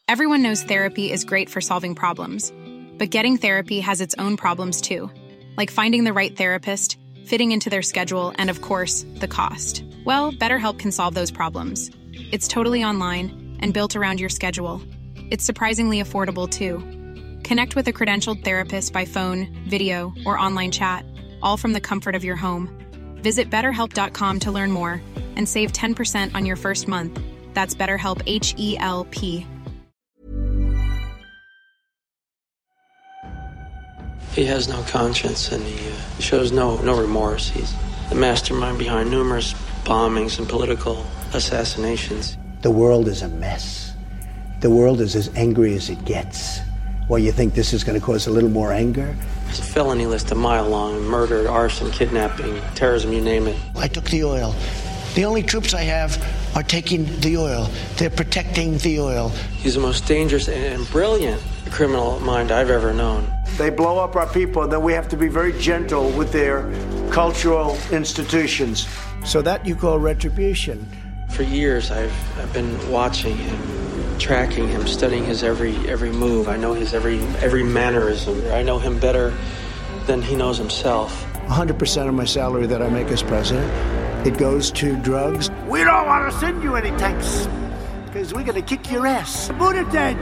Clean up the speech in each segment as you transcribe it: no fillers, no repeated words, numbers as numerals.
Everyone knows therapy is great for solving problems, but getting therapy has its own problems too, like finding the right therapist, fitting into their schedule, and of course, the cost. Well, BetterHelp can solve those problems. It's totally online and built around your schedule. It's surprisingly affordable too. Connect with a credentialed therapist by phone, video, or online chat, all from the comfort of your home. Visit BetterHelp.com to learn more and save 10% on your first month. That's BetterHelp, H-E-L-P. He has no conscience, and he shows no remorse. He's the mastermind behind numerous bombings and political assassinations. The world is a mess. The world is as angry as it gets. Well, you think this is going to cause a little more anger? There's a felony list a mile long: murder, arson, kidnapping, terrorism, you name it. I took the oil. The only troops I have are taking the oil. They're protecting the oil. He's the most dangerous and brilliant criminal mind I've ever known. They blow up our people, and then we have to be very gentle with their cultural institutions. So that you call retribution. For years, I've been watching him, tracking him, studying his every move. I know his every mannerism. I know him better than he knows himself. 100% of my salary that I make as president, it goes to drugs. We don't want to send you any tanks, because we're going to kick your ass. Buttigieg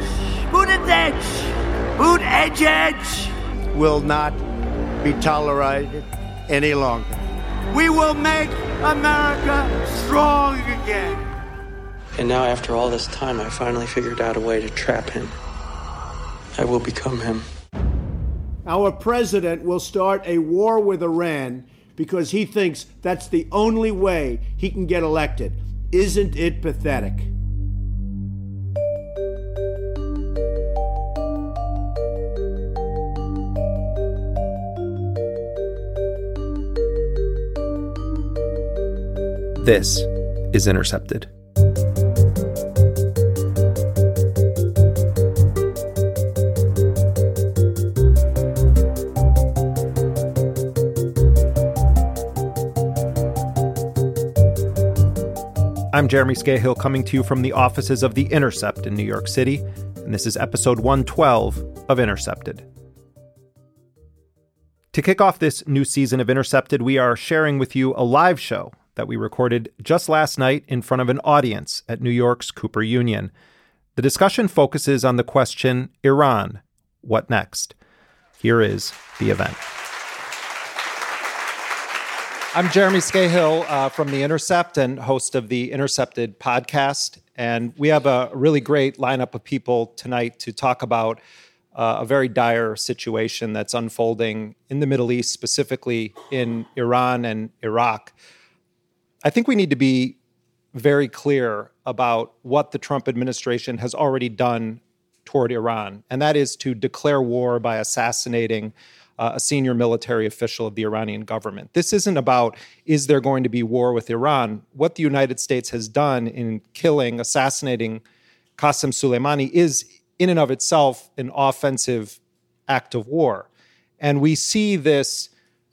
will not be tolerated any longer. We will make America strong again. And now, after all this time, I finally figured out a way to trap him. I will become him. Our president will start a war with Iran because he thinks that's the only way he can get elected. Isn't it pathetic? This is Intercepted. I'm Jeremy Scahill, coming to you from the offices of The Intercept in New York City, and this is episode 112 of Intercepted. To kick off this new season of Intercepted, we are sharing with you a live show that we recorded just last night in front of an audience at New York's Cooper Union. The discussion focuses on the question, Iran, what next? Here is the event. I'm Jeremy Scahill from The Intercept and host of the Intercepted podcast. And we have a really great lineup of people tonight to talk about a very dire situation that's unfolding in the Middle East, specifically in Iran and Iraq. I think we need to be very clear about what the Trump administration has already done toward Iran, and that is to declare war by assassinating a senior military official of the Iranian government. This isn't about, is there going to be war with Iran? What the United States has done in assassinating Qasem Soleimani is, in and of itself, an offensive act of war. And we see this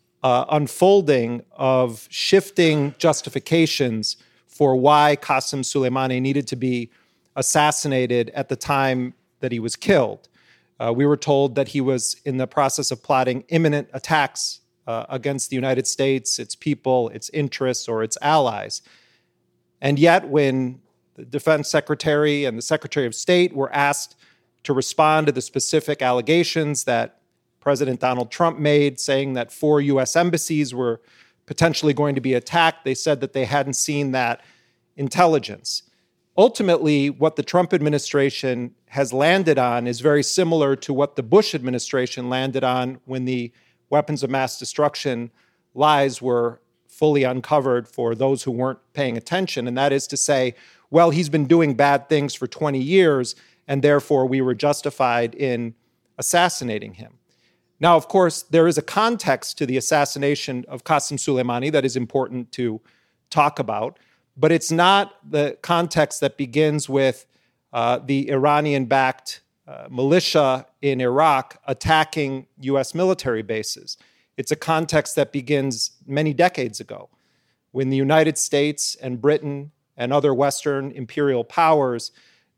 unfolding of shifting justifications for why Qasem Soleimani needed to be assassinated at the time that he was killed. We were told that he was in the process of plotting imminent attacks against the United States, its people, its interests, or its allies. And yet, when the Defense Secretary and the Secretary of State were asked to respond to the specific allegations that President Donald Trump made, saying that 4 U.S. embassies were potentially going to be attacked, they said that they hadn't seen that intelligence. Ultimately, what the Trump administration has landed on is very similar to what the Bush administration landed on when the weapons of mass destruction lies were fully uncovered for those who weren't paying attention. And that is to say, well, he's been doing bad things for 20 years, and therefore we were justified in assassinating him. Now, of course, there is a context to the assassination of Qasem Soleimani that is important to talk about, but it's not the context that begins with the Iranian-backed militia in Iraq attacking U.S. military bases. It's a context that begins many decades ago, when the United States and Britain and other Western imperial powers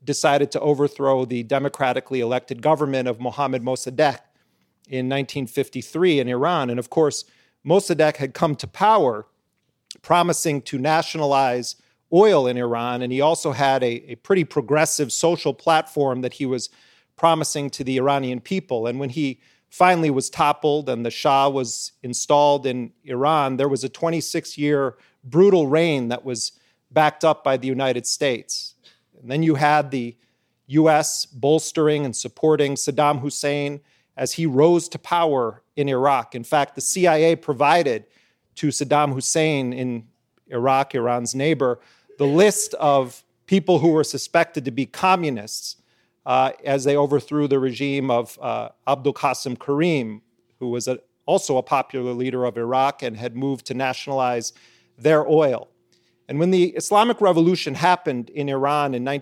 decided to overthrow the democratically elected government of Mohammad Mossadegh in 1953 in Iran. And of course, Mossadegh had come to power promising to nationalize oil in Iran, and he also had a pretty progressive social platform that he was promising to the Iranian people. And when he finally was toppled and the Shah was installed in Iran, there was a 26-year brutal reign that was backed up by the United States. And then you had the U.S. bolstering and supporting Saddam Hussein as he rose to power in Iraq. In fact, the CIA provided to Saddam Hussein in Iraq, Iran's neighbor, the list of people who were suspected to be communists as they overthrew the regime of Abdul Qasim Karim, who was also a popular leader of Iraq and had moved to nationalize their oil. And when the Islamic Revolution happened in Iran in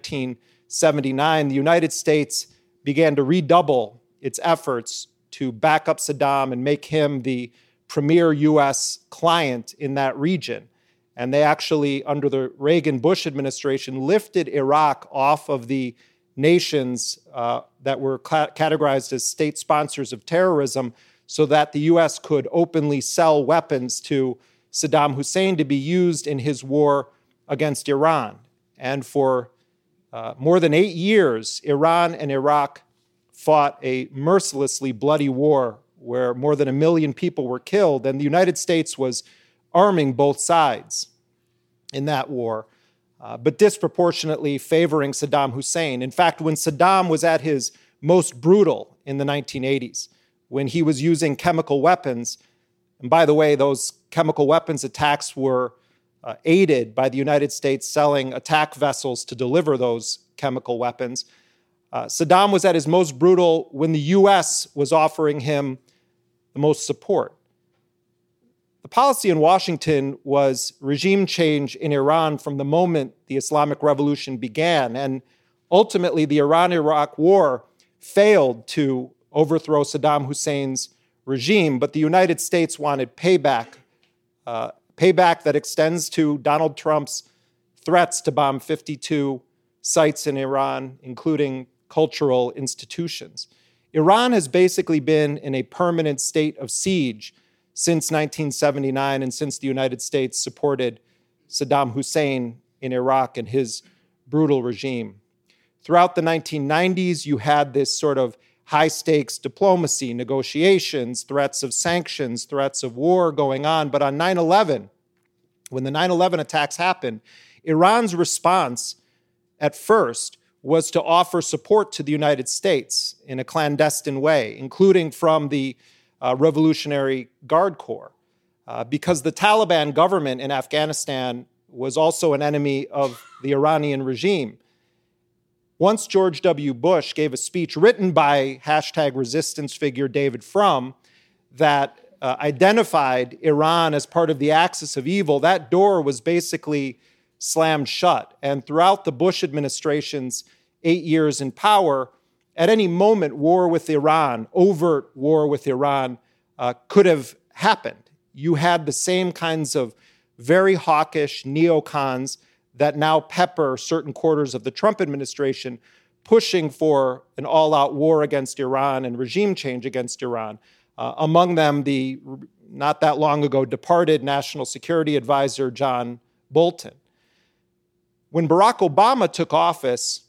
1979, the United States began to redouble its efforts to back up Saddam and make him the premier U.S. client in that region. And they actually, under the Reagan-Bush administration, lifted Iraq off of the nations that were categorized as state sponsors of terrorism so that the U.S. could openly sell weapons to Saddam Hussein to be used in his war against Iran. And for more than 8 years, Iran and Iraq fought a mercilessly bloody war where more than 1 million people were killed, and the United States was arming both sides in that war, but disproportionately favoring Saddam Hussein. In fact, when Saddam was at his most brutal in the 1980s, when he was using chemical weapons, and by the way, those chemical weapons attacks were aided by the United States selling attack vessels to deliver those chemical weapons. Saddam was at his most brutal when the U.S. was offering him the most support. The policy in Washington was regime change in Iran from the moment the Islamic Revolution began, and ultimately the Iran-Iraq War failed to overthrow Saddam Hussein's regime, but the United States wanted payback that extends to Donald Trump's threats to bomb 52 sites in Iran, including cultural institutions. Iran has basically been in a permanent state of siege since 1979 and since the United States supported Saddam Hussein in Iraq and his brutal regime. Throughout the 1990s, you had this sort of high-stakes diplomacy, negotiations, threats of sanctions, threats of war going on. But on 9/11, when the 9/11 attacks happened, Iran's response at first was to offer support to the United States in a clandestine way, including from the Revolutionary Guard Corps, because the Taliban government in Afghanistan was also an enemy of the Iranian regime. Once George W. Bush gave a speech written by #resistance figure David Frum that identified Iran as part of the axis of evil, that door was basically slammed shut. And throughout the Bush administration's 8 years in power, at any moment, war with Iran, overt war with Iran, could have happened. You had the same kinds of very hawkish neocons that now pepper certain quarters of the Trump administration, pushing for an all-out war against Iran and regime change against Iran. Among them, the not that long ago departed National Security Advisor John Bolton. When Barack Obama took office,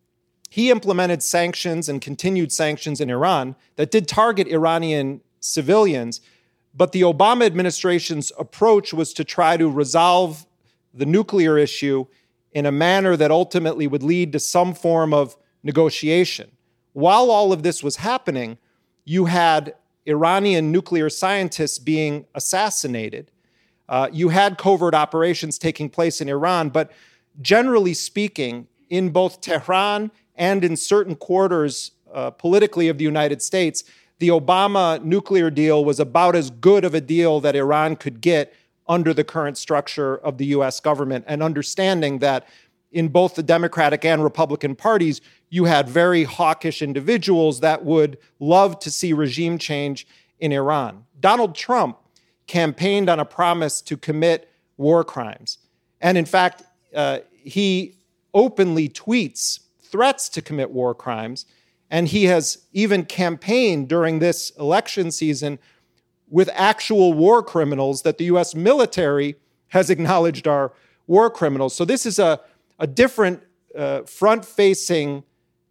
he implemented sanctions and continued sanctions in Iran that did target Iranian civilians, but the Obama administration's approach was to try to resolve the nuclear issue in a manner that ultimately would lead to some form of negotiation. While all of this was happening, you had Iranian nuclear scientists being assassinated. You had covert operations taking place in Iran, but generally speaking, in both Tehran and in certain quarters politically of the United States, the Obama nuclear deal was about as good of a deal that Iran could get under the current structure of the U.S. government, and understanding that in both the Democratic and Republican parties, you had very hawkish individuals that would love to see regime change in Iran. Donald Trump campaigned on a promise to commit war crimes. And in fact, he openly tweets threats to commit war crimes. And he has even campaigned during this election season with actual war criminals that the U.S. military has acknowledged are war criminals. So this is a different front-facing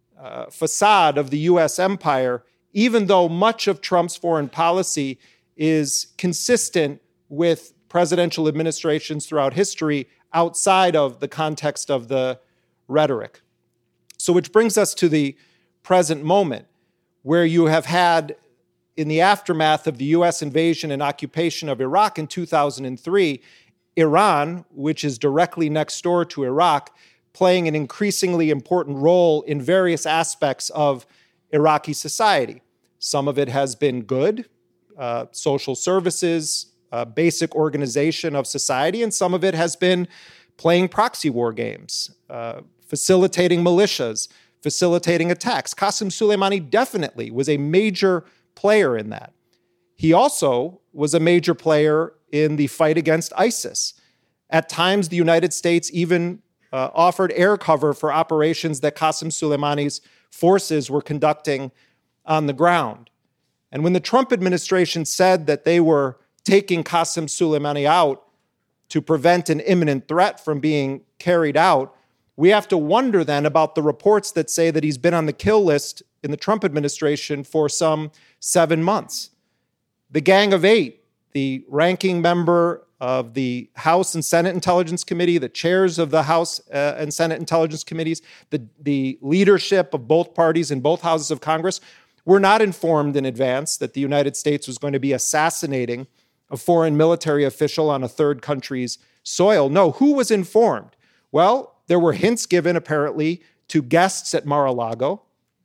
facade of the U.S. empire, even though much of Trump's foreign policy is consistent with presidential administrations throughout history outside of the context of the rhetoric. So which brings us to the present moment, where you have had, in the aftermath of the U.S. invasion and occupation of Iraq in 2003, Iran, which is directly next door to Iraq, playing an increasingly important role in various aspects of Iraqi society. Some of it has been good, social services, basic organization of society, and some of it has been playing proxy war games, facilitating militias, facilitating attacks. Qasem Soleimani definitely was a major player in that. He also was a major player in the fight against ISIS. At times, the United States even offered air cover for operations that Qasem Soleimani's forces were conducting on the ground. And when the Trump administration said that they were taking Qasem Soleimani out to prevent an imminent threat from being carried out, we have to wonder then about the reports that say that he's been on the kill list in the Trump administration for some 7 months. The Gang of Eight, the ranking member of the House and Senate Intelligence Committee, the chairs of the House and Senate Intelligence Committees, the leadership of both parties in both houses of Congress were not informed in advance that the United States was going to be assassinating a foreign military official on a third country's soil. No, who was informed? Well, there were hints given, apparently, to guests at Mar-a-Lago.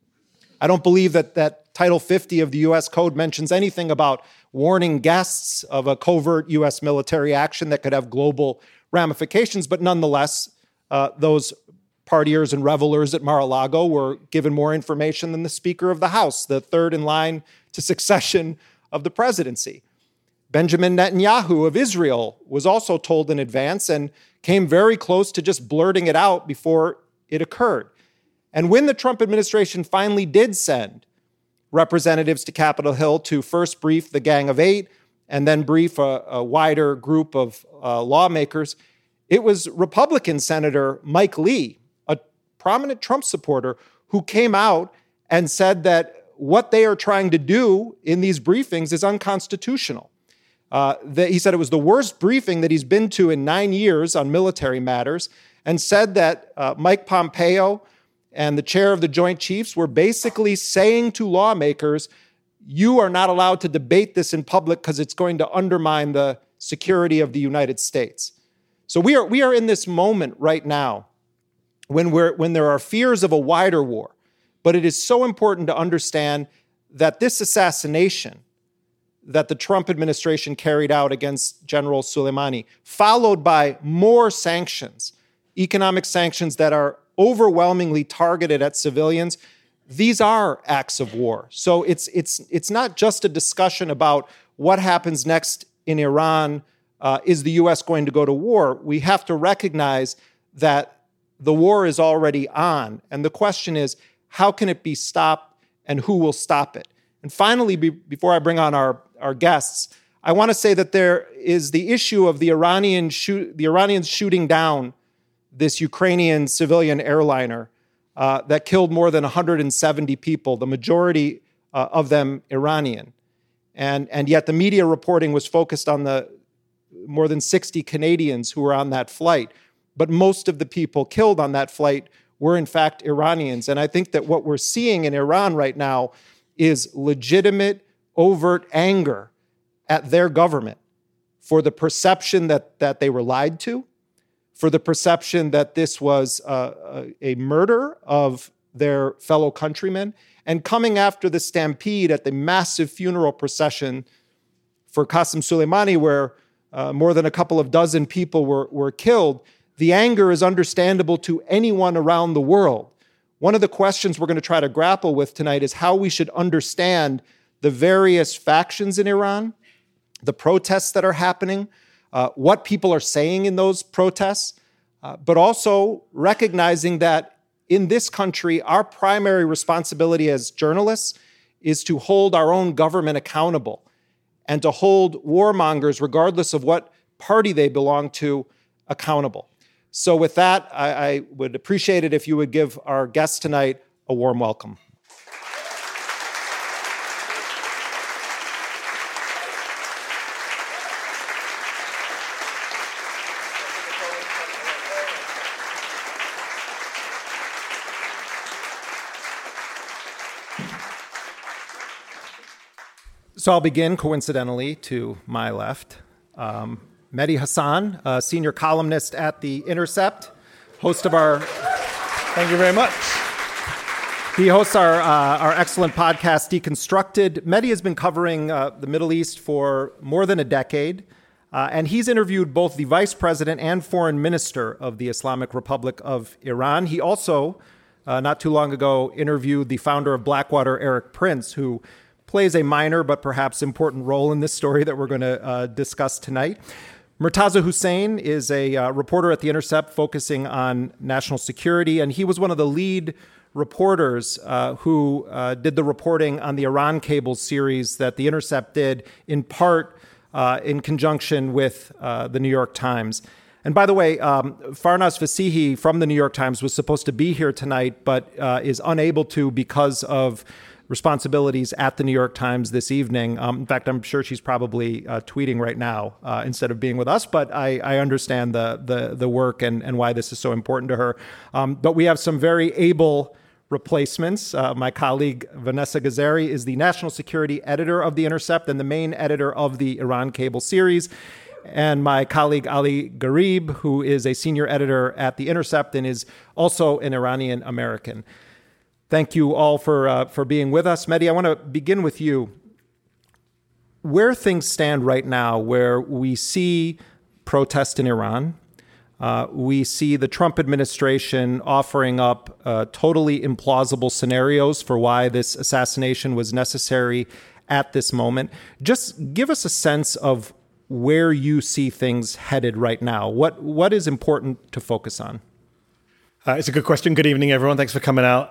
I don't believe that Title 50 of the U.S. Code mentions anything about warning guests of a covert U.S. military action that could have global ramifications, but nonetheless, those partiers and revelers at Mar-a-Lago were given more information than the Speaker of the House, the third in line to succession of the presidency. Benjamin Netanyahu of Israel was also told in advance and came very close to just blurting it out before it occurred. And when the Trump administration finally did send representatives to Capitol Hill to first brief the Gang of Eight and then brief a wider group of lawmakers, it was Republican Senator Mike Lee, a prominent Trump supporter, who came out and said that what they are trying to do in these briefings is unconstitutional. He said it was the worst briefing that he's been to in 9 years on military matters, and said that Mike Pompeo and the chair of the Joint Chiefs were basically saying to lawmakers, you are not allowed to debate this in public because it's going to undermine the security of the United States. So we are in this moment right now when there are fears of a wider war. But it is so important to understand that this assassination that the Trump administration carried out against General Soleimani, followed by more sanctions, economic sanctions that are overwhelmingly targeted at civilians, these are acts of war. So it's not just a discussion about what happens next in Iran. Is the U.S. going to go to war? We have to recognize that the war is already on. And the question is, how can it be stopped and who will stop it? And finally, before I bring on our guests, I want to say that there is the issue of the Iranians shooting down this Ukrainian civilian airliner that killed more than 170 people, the majority of them Iranian. And yet the media reporting was focused on the more than 60 Canadians who were on that flight. But most of the people killed on that flight were in fact Iranians. And I think that what we're seeing in Iran right now is legitimate, overt anger at their government for the perception that they were lied to, for the perception that this was a murder of their fellow countrymen, and coming after the stampede at the massive funeral procession for Qasem Soleimani, where more than a couple of dozen people were killed. The anger is understandable to anyone around the world. One of the questions we're going to try to grapple with tonight is how we should understand the various factions in Iran, the protests that are happening, what people are saying in those protests, but also recognizing that in this country, our primary responsibility as journalists is to hold our own government accountable and to hold warmongers, regardless of what party they belong to, accountable. So with that, I would appreciate it if you would give our guests tonight a warm welcome. So I'll begin, coincidentally, to my left. Mehdi Hasan, a senior columnist at The Intercept, host of our... Thank you very much. He hosts our excellent podcast, Deconstructed. Mehdi has been covering the Middle East for more than a decade, and he's interviewed both the vice president and foreign minister of the Islamic Republic of Iran. He also, not too long ago, interviewed the founder of Blackwater, Erik Prince, who plays a minor but perhaps important role in this story that we're going to discuss tonight. Murtaza Hussain is a reporter at The Intercept focusing on national security, and he was one of the lead reporters who did the reporting on the Iran Cables series that The Intercept did, in part in conjunction with the New York Times. And by the way, Farnaz Fasihi from the New York Times was supposed to be here tonight, but is unable to because of responsibilities at the New York Times this evening. In fact, I'm sure she's probably tweeting right now instead of being with us, but I understand the work and why this is so important to her. But we have some very able replacements. My colleague Vanessa Gazzari is the national security editor of The Intercept and the main editor of the Iran Cable series. And my colleague Ali Gharib, who is a senior editor at The Intercept and is also an Iranian American. Thank you all for being with us. Mehdi, I want to begin with you. Where things stand right now, where we see protests in Iran, we see the Trump administration offering up totally implausible scenarios for why this assassination was necessary at this moment. Just give us a sense of where you see things headed right now. What is important to focus on? It's a good question. Good evening, everyone. Thanks for coming out.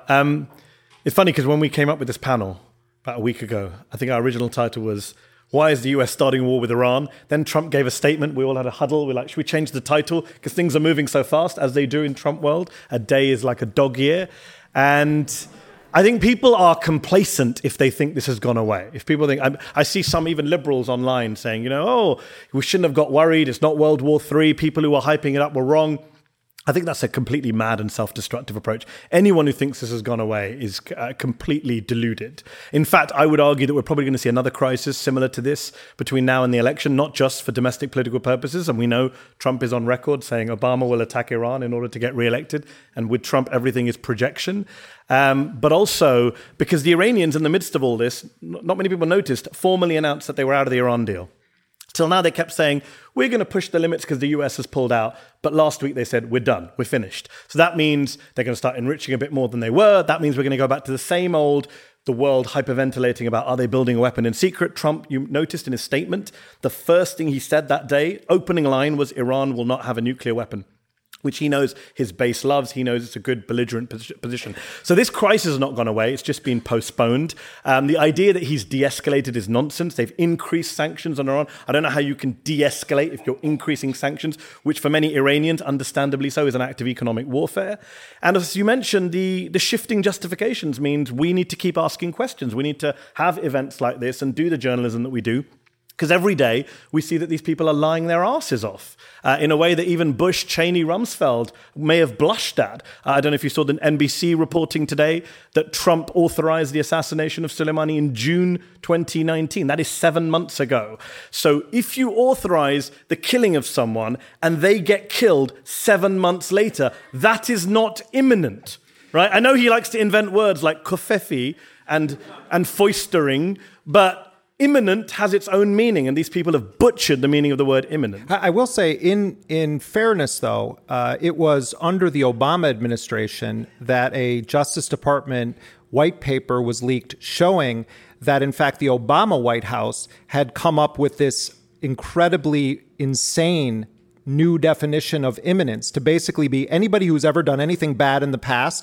It's funny because when we came up with this panel about a week ago, I think our original title was, "Why is the US starting a war with Iran?" Then Trump gave a statement. We all had a huddle. We're like, should we change the title? Because things are moving so fast, as they do in Trump world. A day is like a dog year. And I think people are complacent if they think this has gone away. If people think, I see some even liberals online saying, oh, we shouldn't have got worried. It's not World War III. People who were hyping it up were wrong. I think that's a completely mad and self-destructive approach. Anyone who thinks this has gone away is completely deluded. In fact, I would argue that we're probably going to see another crisis similar to this between now and the election, not just for domestic political purposes. And we know Trump is on record saying Obama will attack Iran in order to get reelected. And with Trump, everything is projection. But also because the Iranians, in the midst of all this, not many people noticed, formally announced that they were out of the Iran deal. Till now, they kept saying, we're going to push the limits because the US has pulled out. But last week, they said, we're done. We're finished. So that means they're going to start enriching a bit more than they were. That means we're going to go back to the same old, the world hyperventilating about, are they building a weapon in secret? Trump, you noticed in his statement, the first thing he said that day, opening line was, Iran will not have a nuclear weapon, which he knows his base loves. He knows it's a good belligerent position. So this crisis has not gone away. It's just been postponed. The idea that he's de-escalated is nonsense. They've increased sanctions on Iran. I don't know how you can de-escalate if you're increasing sanctions, which for many Iranians, understandably so, is an act of economic warfare. And as you mentioned, the shifting justifications means we need to keep asking questions. We need to have events like this and do the journalism that we do. Because every day we see that these people are lying their asses off in a way that even Bush, Cheney, Rumsfeld may have blushed at. I don't know if you saw the NBC reporting today that Trump authorized the assassination of Soleimani in June 2019. That is 7 months ago. So if you authorize the killing of someone and they get killed 7 months later, that is not imminent, right? I know he likes to invent words like kofefi and foistering, but imminent has its own meaning, and these people have butchered the meaning of the word imminent. I will say, in fairness, though, it was under the Obama administration that a Justice Department white paper was leaked showing that, in fact, the Obama White House had come up with this incredibly insane new definition of imminence to basically be anybody who's ever done anything bad in the past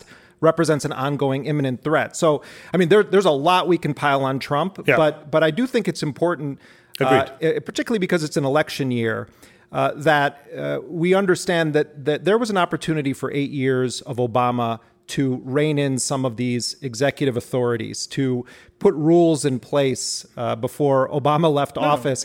represents an ongoing imminent threat. So, I mean, there's a lot we can pile on Trump, but I do think it's important, particularly because it's an election year, that we understand that there was an opportunity for 8 years of Obama to rein in some of these executive authorities, to put rules in place before Obama left office.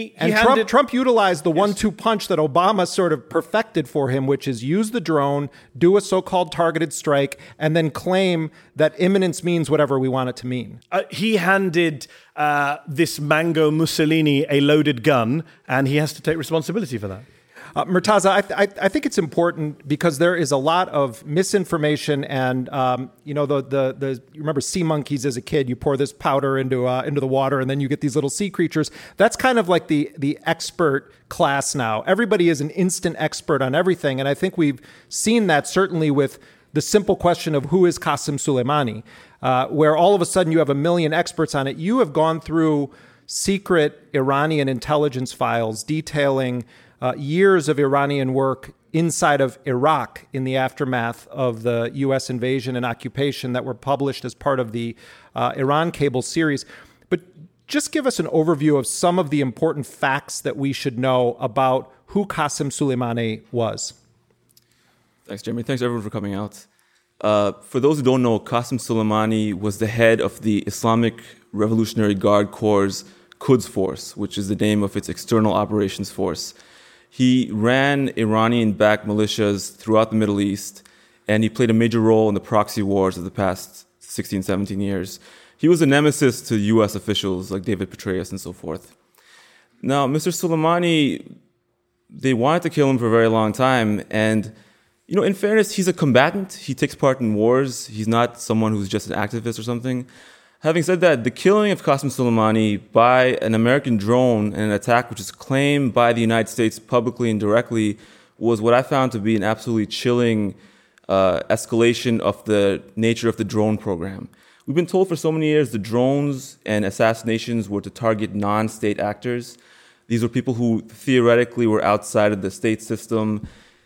Trump utilized the 1-2 punch that Obama sort of perfected for him, which is use the drone, do a so-called targeted strike, and then claim that imminence means whatever we want it to mean. He handed this Mango Mussolini a loaded gun, and he has to take responsibility for that. Murtaza, I think it's important because there is a lot of misinformation, and you remember sea monkeys as a kid. You pour this powder into the water, and then you get these little sea creatures. That's kind of like the expert class now. Everybody is an instant expert on everything, and I think we've seen that certainly with the simple question of who is Qasem Soleimani, where all of a sudden you have a million experts on it. You have gone through secret Iranian intelligence files detailing years of Iranian work inside of Iraq in the aftermath of the U.S. invasion and occupation that were published as part of the Iran Cable series. But just give us an overview of some of the important facts that we should know about who Qasem Soleimani was. Thanks, Jeremy. Thanks, everyone, for coming out. For those who don't know, Qasem Soleimani was the head of the Islamic Revolutionary Guard Corps' Quds Force, which is the name of its external operations force. He ran Iranian-backed militias throughout the Middle East, and he played a major role in the proxy wars of the past 16, 17 years. He was a nemesis to U.S. officials like David Petraeus and so forth. Now, Mr. Soleimani, they wanted to kill him for a very long time, and in fairness, he's a combatant. He takes part in wars. He's not someone who's just an activist or something. Having said that, the killing of Qasem Soleimani by an American drone in an attack which is claimed by the United States publicly and directly was what I found to be an absolutely chilling escalation of the nature of the drone program. We've been told for so many years the drones and assassinations were to target non-state actors. These were people who theoretically were outside of the state system,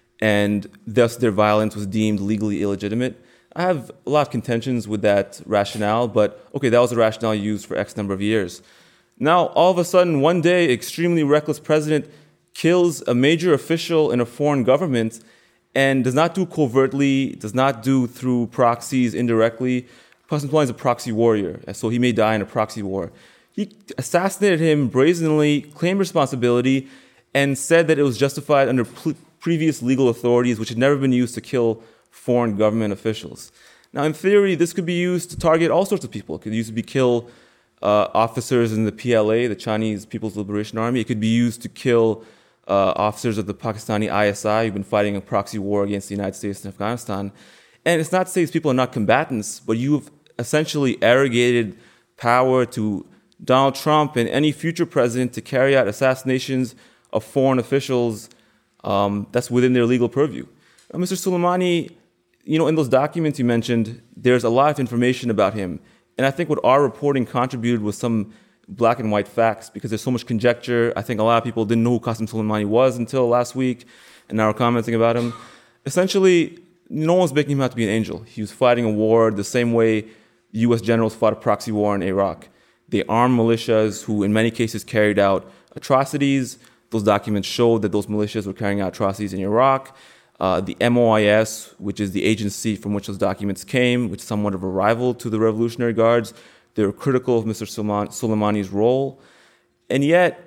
and thus their violence was deemed legally illegitimate. I have a lot of contentions with that rationale, but okay, that was the rationale used for X number of years. Now, all of a sudden, one day, extremely reckless president kills a major official in a foreign government and does not do covertly, does not do through proxies indirectly. Qasem Soleimani is a proxy warrior, so he may die in a proxy war. He assassinated him brazenly, claimed responsibility, and said that it was justified under previous legal authorities which had never been used to kill foreign government officials. Now, in theory, this could be used to target all sorts of people. It could be used to kill officers in the PLA, the Chinese People's Liberation Army. It could be used to kill officers of the Pakistani ISI who've been fighting a proxy war against the United States and Afghanistan. And it's not to say these people are not combatants, but you've essentially arrogated power to Donald Trump and any future president to carry out assassinations of foreign officials that's within their legal purview. Mr. Soleimani, in those documents you mentioned, there's a lot of information about him. And I think what our reporting contributed was some black and white facts because there's so much conjecture. I think a lot of people didn't know who Qasem Soleimani was until last week, and now are commenting about him. Essentially, no one's making him out to be an angel. He was fighting a war the same way U.S. generals fought a proxy war in Iraq. They armed militias who, in many cases, carried out atrocities. Those documents showed that those militias were carrying out atrocities in Iraq. The MOIS, which is the agency from which those documents came, which is somewhat of a rival to the Revolutionary Guards, they were critical of Mr. Soleimani's role. And yet,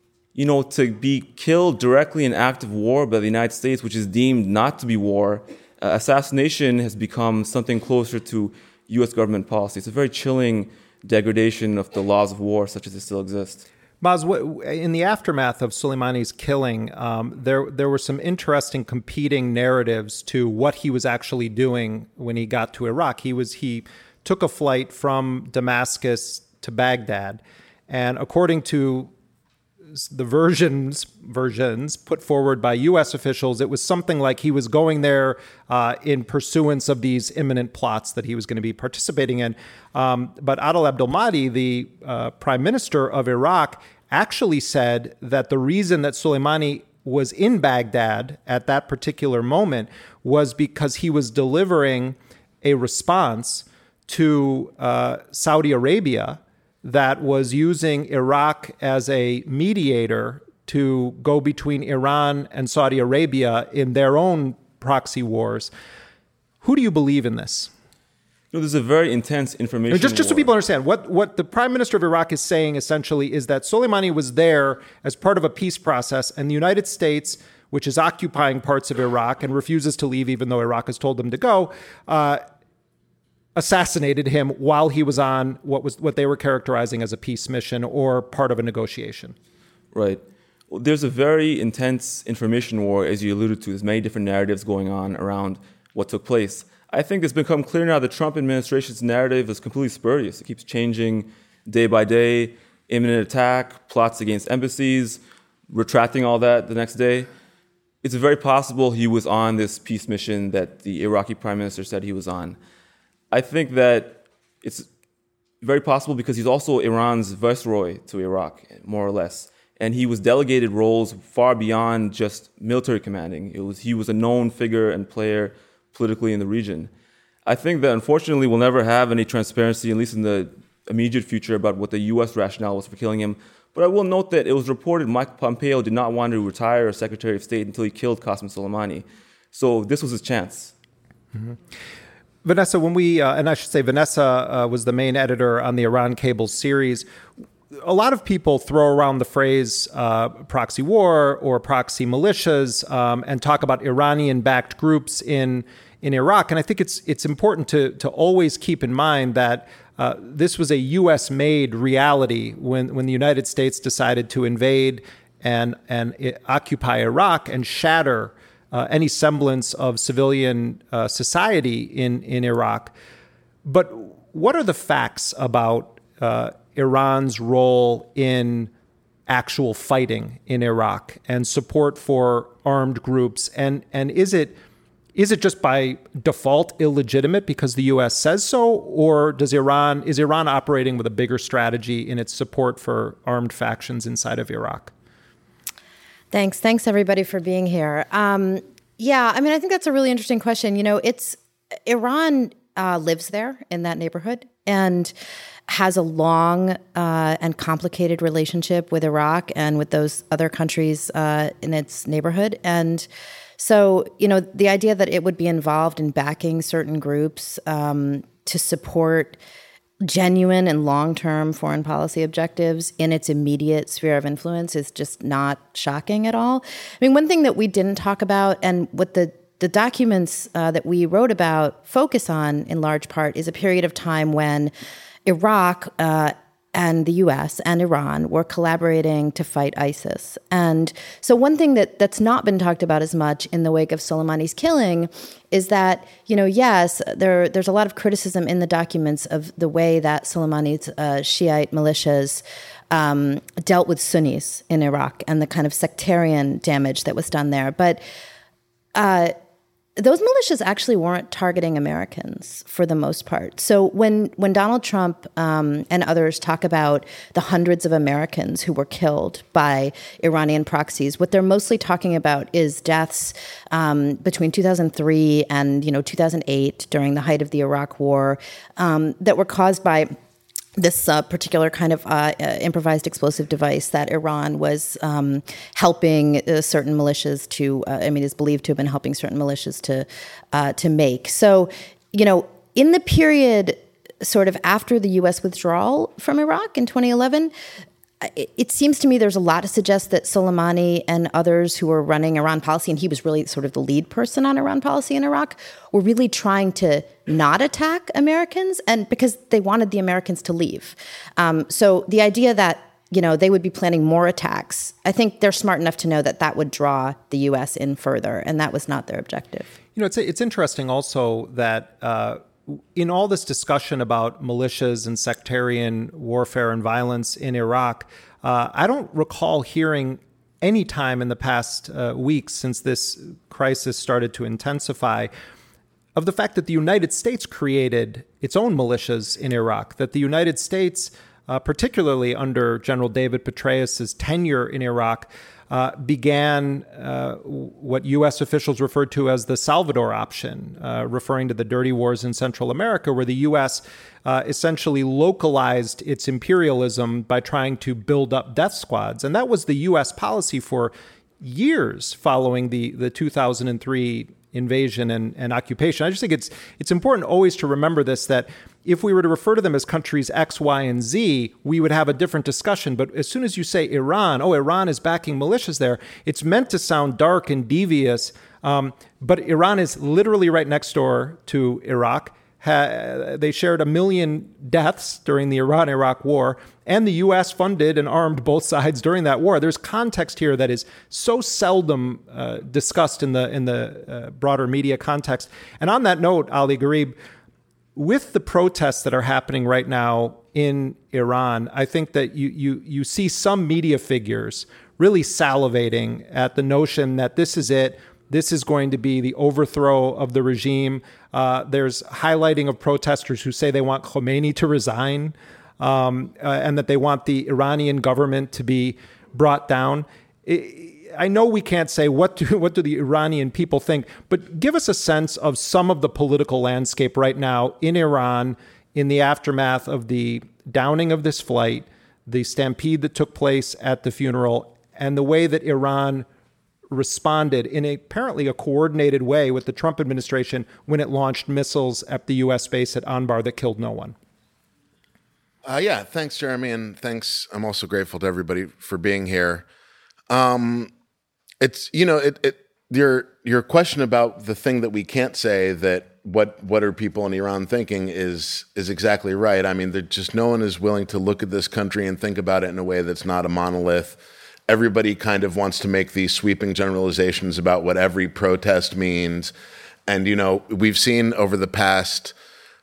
to be killed directly in active war by the United States, which is deemed not to be war, assassination has become something closer to U.S. government policy. It's a very chilling degradation of the laws of war such as they still exist. Maz, in the aftermath of Soleimani's killing, there were some interesting competing narratives to what he was actually doing when he got to Iraq. He took a flight from Damascus to Baghdad, and according to the versions put forward by U.S. officials, it was something like he was going there in pursuance of these imminent plots that he was going to be participating in. But Adel Abdel-Mahdi, the prime minister of Iraq, actually said that the reason that Soleimani was in Baghdad at that particular moment was because he was delivering a response to Saudi Arabia that was using Iraq as a mediator to go between Iran and Saudi Arabia in their own proxy wars. Who do you believe in this? There's a very intense information just war. so people understand, what the prime minister of Iraq is saying essentially is that Soleimani was there as part of a peace process, and the United States, which is occupying parts of Iraq and refuses to leave even though Iraq has told them to go, assassinated him while he was on what they were characterizing as a peace mission or part of a negotiation. Right. Well, there's a very intense information war, as you alluded to. There's many different narratives going on around what took place. I think it's become clear now the Trump administration's narrative is completely spurious. It keeps changing day by day. Imminent attack, plots against embassies, retracting all that the next day. It's very possible he was on this peace mission that the Iraqi prime minister said he was on. I think that it's very possible because he's also Iran's viceroy to Iraq, more or less. And he was delegated roles far beyond just military commanding. He was a known figure and player politically in the region. I think that unfortunately we'll never have any transparency, at least in the immediate future, about what the U.S. rationale was for killing him. But I will note that it was reported Mike Pompeo did not want to retire as Secretary of State until he killed Qasem Soleimani. So this was his chance. Mm-hmm. Vanessa, and I should say Vanessa was the main editor on the Iran Cables series. A lot of people throw around the phrase proxy war or proxy militias and talk about Iranian-backed groups in Iraq. And I think it's important to always keep in mind that this was a U.S.-made reality when the United States decided to invade and occupy Iraq and shatter any semblance of civilian society in Iraq. But what are the facts about Iran's role in actual fighting in Iraq and support for armed groups? And is it just by default illegitimate because the U.S. says so, or is Iran operating with a bigger strategy in its support for armed factions inside of Iraq? Thanks everybody for being here. I think that's a really interesting question. Iran lives there in that neighborhood and has a long and complicated relationship with Iraq and with those other countries in its neighborhood. And so, the idea that it would be involved in backing certain groups to support genuine and long-term foreign policy objectives in its immediate sphere of influence is just not shocking at all. I mean, one thing that we didn't talk about and what the documents that we wrote about focus on in large part is a period of time when Iraq and the U.S. and Iran were collaborating to fight ISIS. And so one thing that's not been talked about as much in the wake of Soleimani's killing is that, yes, there's a lot of criticism in the documents of the way that Soleimani's Shiite militias dealt with Sunnis in Iraq and the kind of sectarian damage that was done there. But those militias actually weren't targeting Americans for the most part. So when Donald Trump and others talk about the hundreds of Americans who were killed by Iranian proxies, what they're mostly talking about is deaths between 2003 and 2008 during the height of the Iraq War that were caused by this particular kind of improvised explosive device that Iran was helping certain militias to, is believed to have been helping certain militias to make. So, in the period sort of after the U.S. withdrawal from Iraq in 2011, it seems to me there's a lot to suggest that Soleimani and others who were running Iran policy, and he was really sort of the lead person on Iran policy in Iraq, were really trying to not attack Americans, and because they wanted the Americans to leave. So the idea that they would be planning more attacks, I think they're smart enough to know that that would draw the U.S. in further, and that was not their objective. It's interesting also that in all this discussion about militias and sectarian warfare and violence in Iraq, I don't recall hearing any time in the past weeks since this crisis started to intensify of the fact that the United States created its own militias in Iraq, that the United States, particularly under General David Petraeus' tenure in Iraq, began what U.S. officials referred to as the Salvador option, referring to the dirty wars in Central America, where the U.S. Essentially localized its imperialism by trying to build up death squads. And that was the U.S. policy for years following the 2003 invasion and occupation. I just think it's important always to remember this, that if we were to refer to them as countries X, Y, and Z, we would have a different discussion. But as soon as you say Iran, Iran is backing militias there, it's meant to sound dark and devious. But Iran is literally right next door to Iraq. They shared 1 million deaths during the Iran-Iraq war, and the U.S. funded and armed both sides during that war. There's context here that is so seldom discussed in the broader media context. And on that note, Ali Gharib, with the protests that are happening right now in Iran, I think that you see some media figures really salivating at the notion that this is it. This is going to be the overthrow of the regime. There's highlighting of protesters who say they want Khomeini to resign and that they want the Iranian government to be brought down. I know we can't say what do the Iranian people think, but give us a sense of some of the political landscape right now in Iran in the aftermath of the downing of this flight, the stampede that took place at the funeral, and the way that Iran responded in apparently a coordinated way with the Trump administration when it launched missiles at the U.S. base at Anbar that killed no one. Yeah, thanks, Jeremy, and thanks. I'm also grateful to everybody for being here. It's your question about the thing that we can't say, that what are people in Iran thinking is exactly right. I mean, just no one is willing to look at this country and think about it in a way that's not a monolith. Everybody kind of wants to make these sweeping generalizations about what every protest means. And, we've seen over the past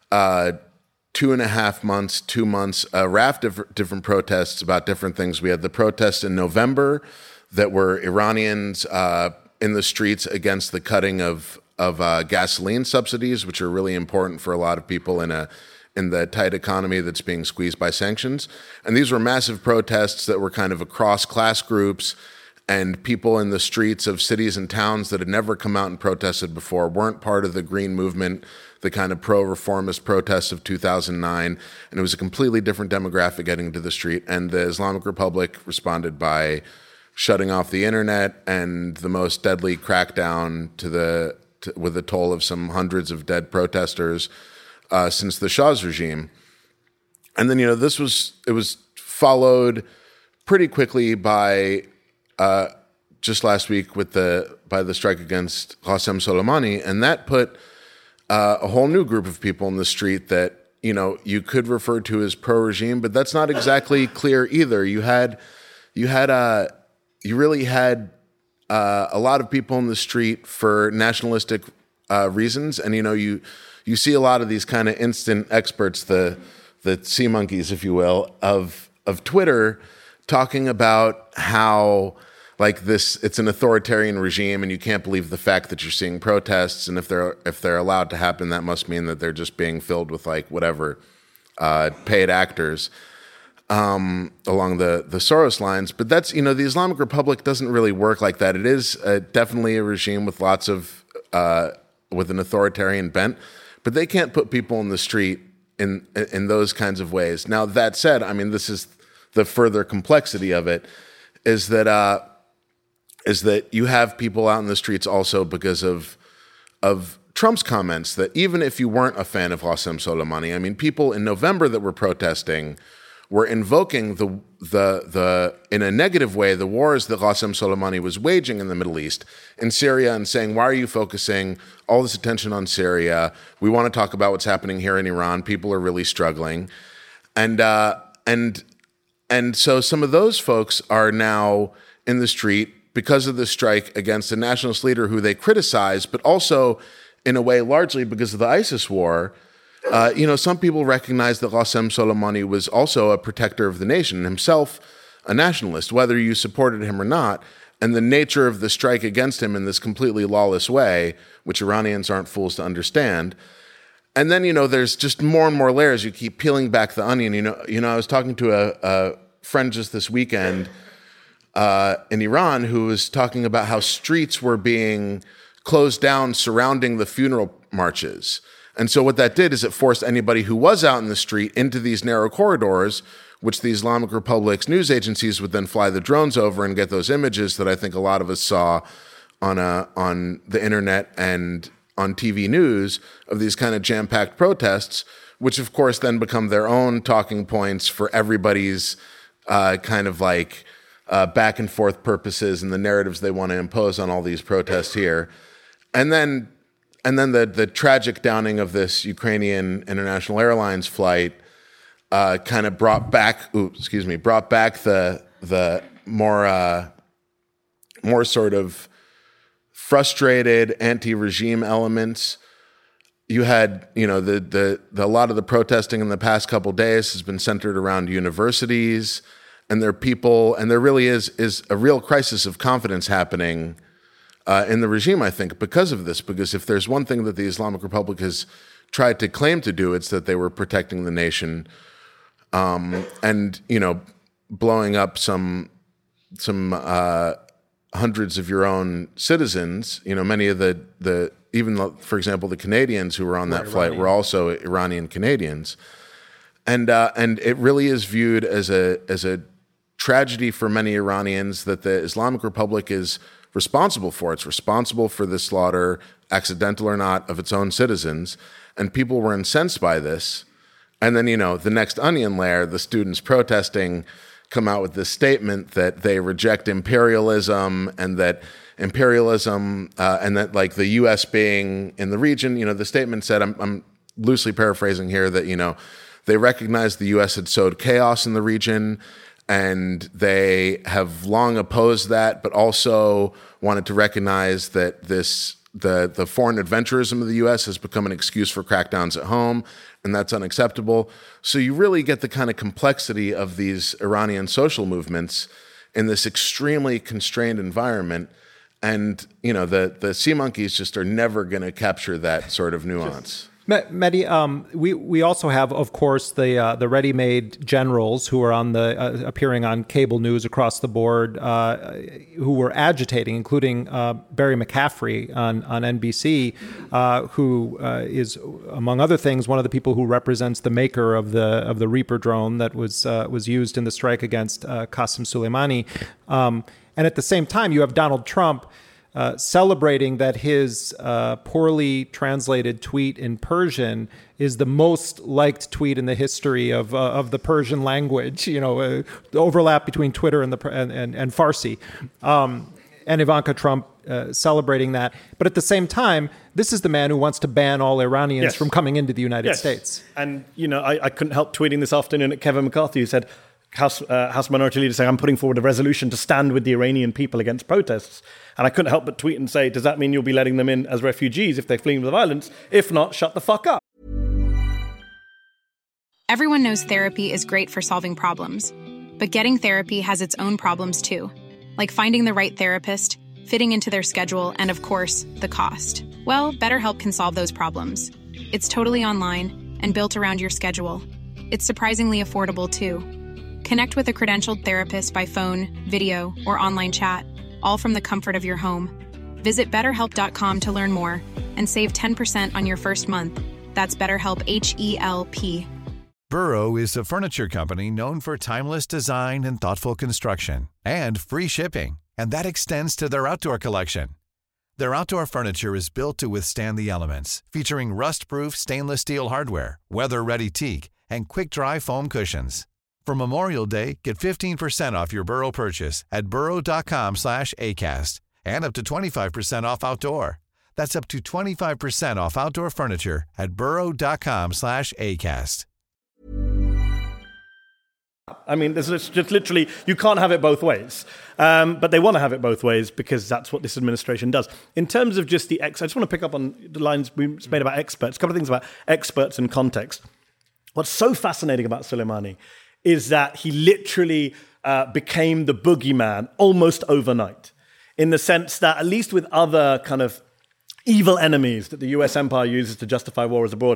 2.5 months, 2 months, a raft of different protests about different things. We had the protests in November that were Iranians in the streets against the cutting of gasoline subsidies, which are really important for a lot of people in the tight economy that's being squeezed by sanctions. And these were massive protests that were kind of across class groups, and people in the streets of cities and towns that had never come out and protested before, weren't part of the Green Movement, the kind of pro-reformist protests of 2009. And it was a completely different demographic getting into the street. And the Islamic Republic responded by shutting off the internet and the most deadly crackdown with a toll of some hundreds of dead protesters since the Shah's regime. And then, it was followed pretty quickly by just last week by the strike against Qasem Soleimani, and that put a whole new group of people in the street that, you could refer to as pro-regime, but that's not exactly clear either. You really had a lot of people in the street for nationalistic reasons, and you see a lot of these kind of instant experts, the sea monkeys, if you will, of Twitter, talking about how it's an authoritarian regime, and you can't believe the fact that you're seeing protests, and if they're allowed to happen, that must mean that they're just being filled with paid actors along the Soros lines. But that's the Islamic Republic doesn't really work like that. It is definitely a regime with lots of with an authoritarian bent, but they can't put people in the street in those kinds of ways. Now, that said, I mean, this is the further complexity of it, is that you have people out in the streets also because of Trump's comments that even if you weren't a fan of Qasem Soleimani, I mean, people in November that were protesting were invoking in a negative way the wars that Qasem Soleimani was waging in the Middle East, in Syria, and saying, why are you focusing all this attention on Syria? We want to talk about what's happening here in Iran. People are really struggling. And so some of those folks are now in the street because of the strike against a nationalist leader who they criticize, but also in a way largely because of the ISIS war. Some people recognize that Qasem Soleimani was also a protector of the nation, himself a nationalist, whether you supported him or not. And the nature of the strike against him in this completely lawless way, which Iranians aren't fools to understand. And then, there's just more and more layers. You keep peeling back the onion. I was talking to a friend just this weekend in Iran who was talking about how streets were being closed down surrounding the funeral marches. And so what that did is it forced anybody who was out in the street into these narrow corridors, which the Islamic Republic's news agencies would then fly the drones over and get those images that I think a lot of us saw on the internet and on TV news of these kind of jam-packed protests, which of course then become their own talking points for everybody's kind of like back and forth purposes and the narratives they want to impose on all these protests here. And then the tragic downing of this Ukrainian International Airlines flight kind of brought back the more sort of frustrated anti-regime elements. You had, a lot of the protesting in the past couple days has been centered around universities, and there really is a real crisis of confidence happening in the regime, I think, because of this. Because if there's one thing that the Islamic Republic has tried to claim to do, it's that they were protecting the nation, and blowing up some hundreds of your own citizens. Many of the even, for example, the Canadians who were on that flight were also Iranian Canadians, and it really is viewed as a tragedy for many Iranians that the Islamic Republic is responsible for. It's responsible for the slaughter, accidental or not, of its own citizens, and people were incensed by this. And then, the next onion layer, the students protesting come out with this statement that they reject imperialism and that imperialism and that like the U.S. being in the region, the statement said, I'm loosely paraphrasing here, that, they recognized the U.S. had sowed chaos in the region and they have long opposed that, but also wanted to recognize that the foreign adventurism of the U.S. has become an excuse for crackdowns at home, and that's unacceptable. So you really get the kind of complexity of these Iranian social movements in this extremely constrained environment. And, the sea monkeys just are never going to capture that sort of nuance. Mehdi, we also have, of course, the ready-made generals who are on the appearing on cable news across the board, who were agitating, including Barry McCaffrey on NBC, who is, among other things, one of the people who represents the maker of the Reaper drone that was used in the strike against Qasem Soleimani. And at the same time, you have Donald Trump celebrating that his poorly translated tweet in Persian is the most liked tweet in the history of the Persian language. The overlap between Twitter and Farsi, and Ivanka Trump celebrating that. But at the same time, this is the man who wants to ban all Iranians from coming into the United States. And I couldn't help tweeting this afternoon at Kevin McCarthy, who said, House Minority Leader saying, I'm putting forward a resolution to stand with the Iranian people against protests. And I couldn't help but tweet and say, does that mean you'll be letting them in as refugees if they're fleeing the violence? If not, shut the fuck up. Everyone knows therapy is great for solving problems. But getting therapy has its own problems too. Like finding the right therapist, fitting into their schedule, and of course, the cost. Well, BetterHelp can solve those problems. It's totally online and built around your schedule. It's surprisingly affordable too. Connect with a credentialed therapist by phone, video, or online chat, all from the comfort of your home. Visit BetterHelp.com to learn more and save 10% on your first month. That's BetterHelp, H-E-L-P. Burrow is a furniture company known for timeless design and thoughtful construction, and free shipping, and that extends to their outdoor collection. Their outdoor furniture is built to withstand the elements, featuring rust-proof stainless steel hardware, weather-ready teak, and quick-dry foam cushions. For Memorial Day, get 15% off your Burrow purchase at burrow.com/ACAST and up to 25% off outdoor. That's up to 25% off outdoor furniture at burrow.com/ACAST. I mean, there's just literally, you can't have it both ways. But they want to have it both ways because that's what this administration does. In terms of just I just want to pick up on the lines we made about experts, a couple of things about experts and context. What's so fascinating about Soleimani is that he literally became the boogeyman almost overnight, in the sense that, at least with other kind of evil enemies that the US empire uses to justify war as abroad,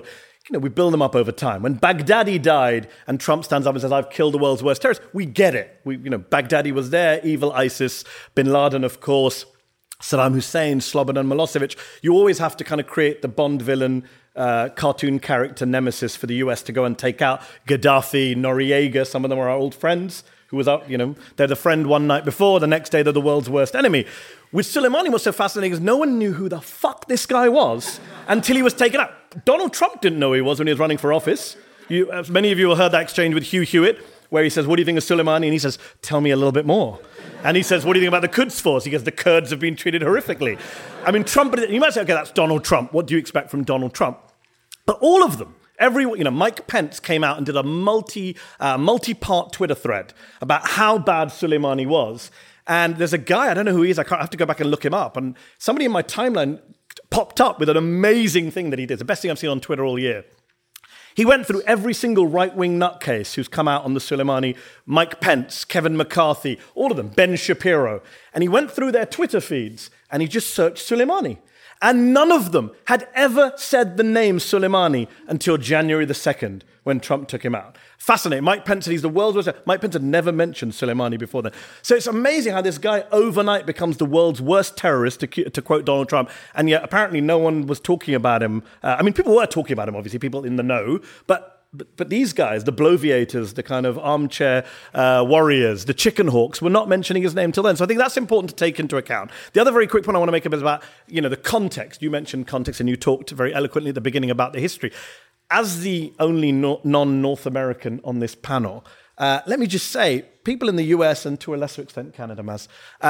we build them up over time. When Baghdadi died and Trump stands up and says, I've killed the world's worst terrorist, we get it. Baghdadi was there, evil ISIS, bin Laden, of course, Saddam Hussein, Slobodan Milosevic. You always have to kind of create the Bond villain, cartoon character nemesis for the US to go and take out. Gaddafi, Noriega, some of them are our old friends who was up, they're the friend one night before, the next day they're the world's worst enemy. With Soleimani, what's so fascinating is no one knew who the fuck this guy was until he was taken out. Donald Trump didn't know who he was when he was running for office. Many of you have heard that exchange with Hugh Hewitt, where he says, what do you think of Soleimani? And he says, tell me a little bit more. And he says, what do you think about the Quds Force? He goes, the Kurds have been treated horrifically. I mean, Trump, you might say, okay, that's Donald Trump. What do you expect from Donald Trump? But all of them, Mike Pence came out and did a multi-part Twitter thread about how bad Soleimani was. And there's a guy, I don't know who he is, I have to go back and look him up. And somebody in my timeline popped up with an amazing thing that he did. It's the best thing I've seen on Twitter all year. He went through every single right-wing nutcase who's come out on the Soleimani, Mike Pence, Kevin McCarthy, all of them, Ben Shapiro. And he went through their Twitter feeds and he just searched Soleimani. And none of them had ever said the name Soleimani until January the 2nd, when Trump took him out. Fascinating. Mike Pence said he's the world's worst. Mike Pence had never mentioned Soleimani before then. So it's amazing how this guy overnight becomes the world's worst terrorist, to quote Donald Trump, and yet apparently no one was talking about him. People were talking about him, obviously, people in the know, but these guys, the bloviators, the kind of armchair warriors, the chicken hawks, were not mentioning his name till then. So I think that's important to take into account. The other very quick point I want to make is about, the context. You mentioned context and you talked very eloquently at the beginning about the history. As the only non-North American on this panel, let me just say, people in the US and to a lesser extent Canada, Maz,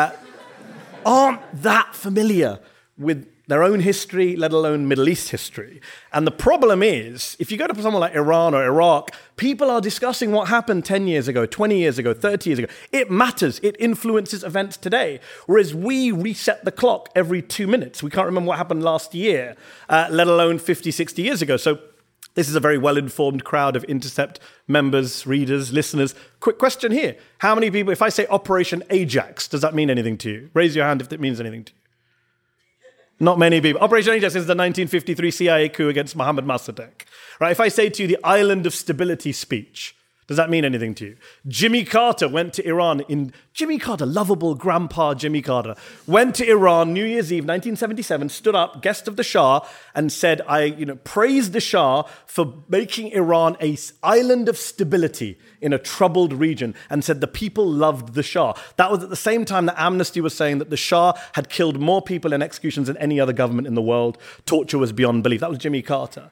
aren't that familiar with their own history, let alone Middle East history. And the problem is, if you go to someone like Iran or Iraq, people are discussing what happened 10 years ago, 20 years ago, 30 years ago. It matters. It influences events today. Whereas we reset the clock every 2 minutes. We can't remember what happened last year, let alone 50, 60 years ago. So this is a very well-informed crowd of Intercept members, readers, listeners. Quick question here. How many people, if I say Operation Ajax, does that mean anything to you? Raise your hand if it means anything to you. Not many people. Operation Ajax is the 1953 CIA coup against Mohammad Mossadegh. Right? If I say to you the Island of Stability speech, does that mean anything to you? Jimmy Carter went to Iran Jimmy Carter, lovable grandpa Jimmy Carter, went to Iran New Year's Eve 1977, stood up, guest of the Shah, and said, praised the Shah for making Iran an island of stability in a troubled region, and said the people loved the Shah. That was at the same time that Amnesty was saying that the Shah had killed more people in executions than any other government in the world. Torture was beyond belief. That was Jimmy Carter.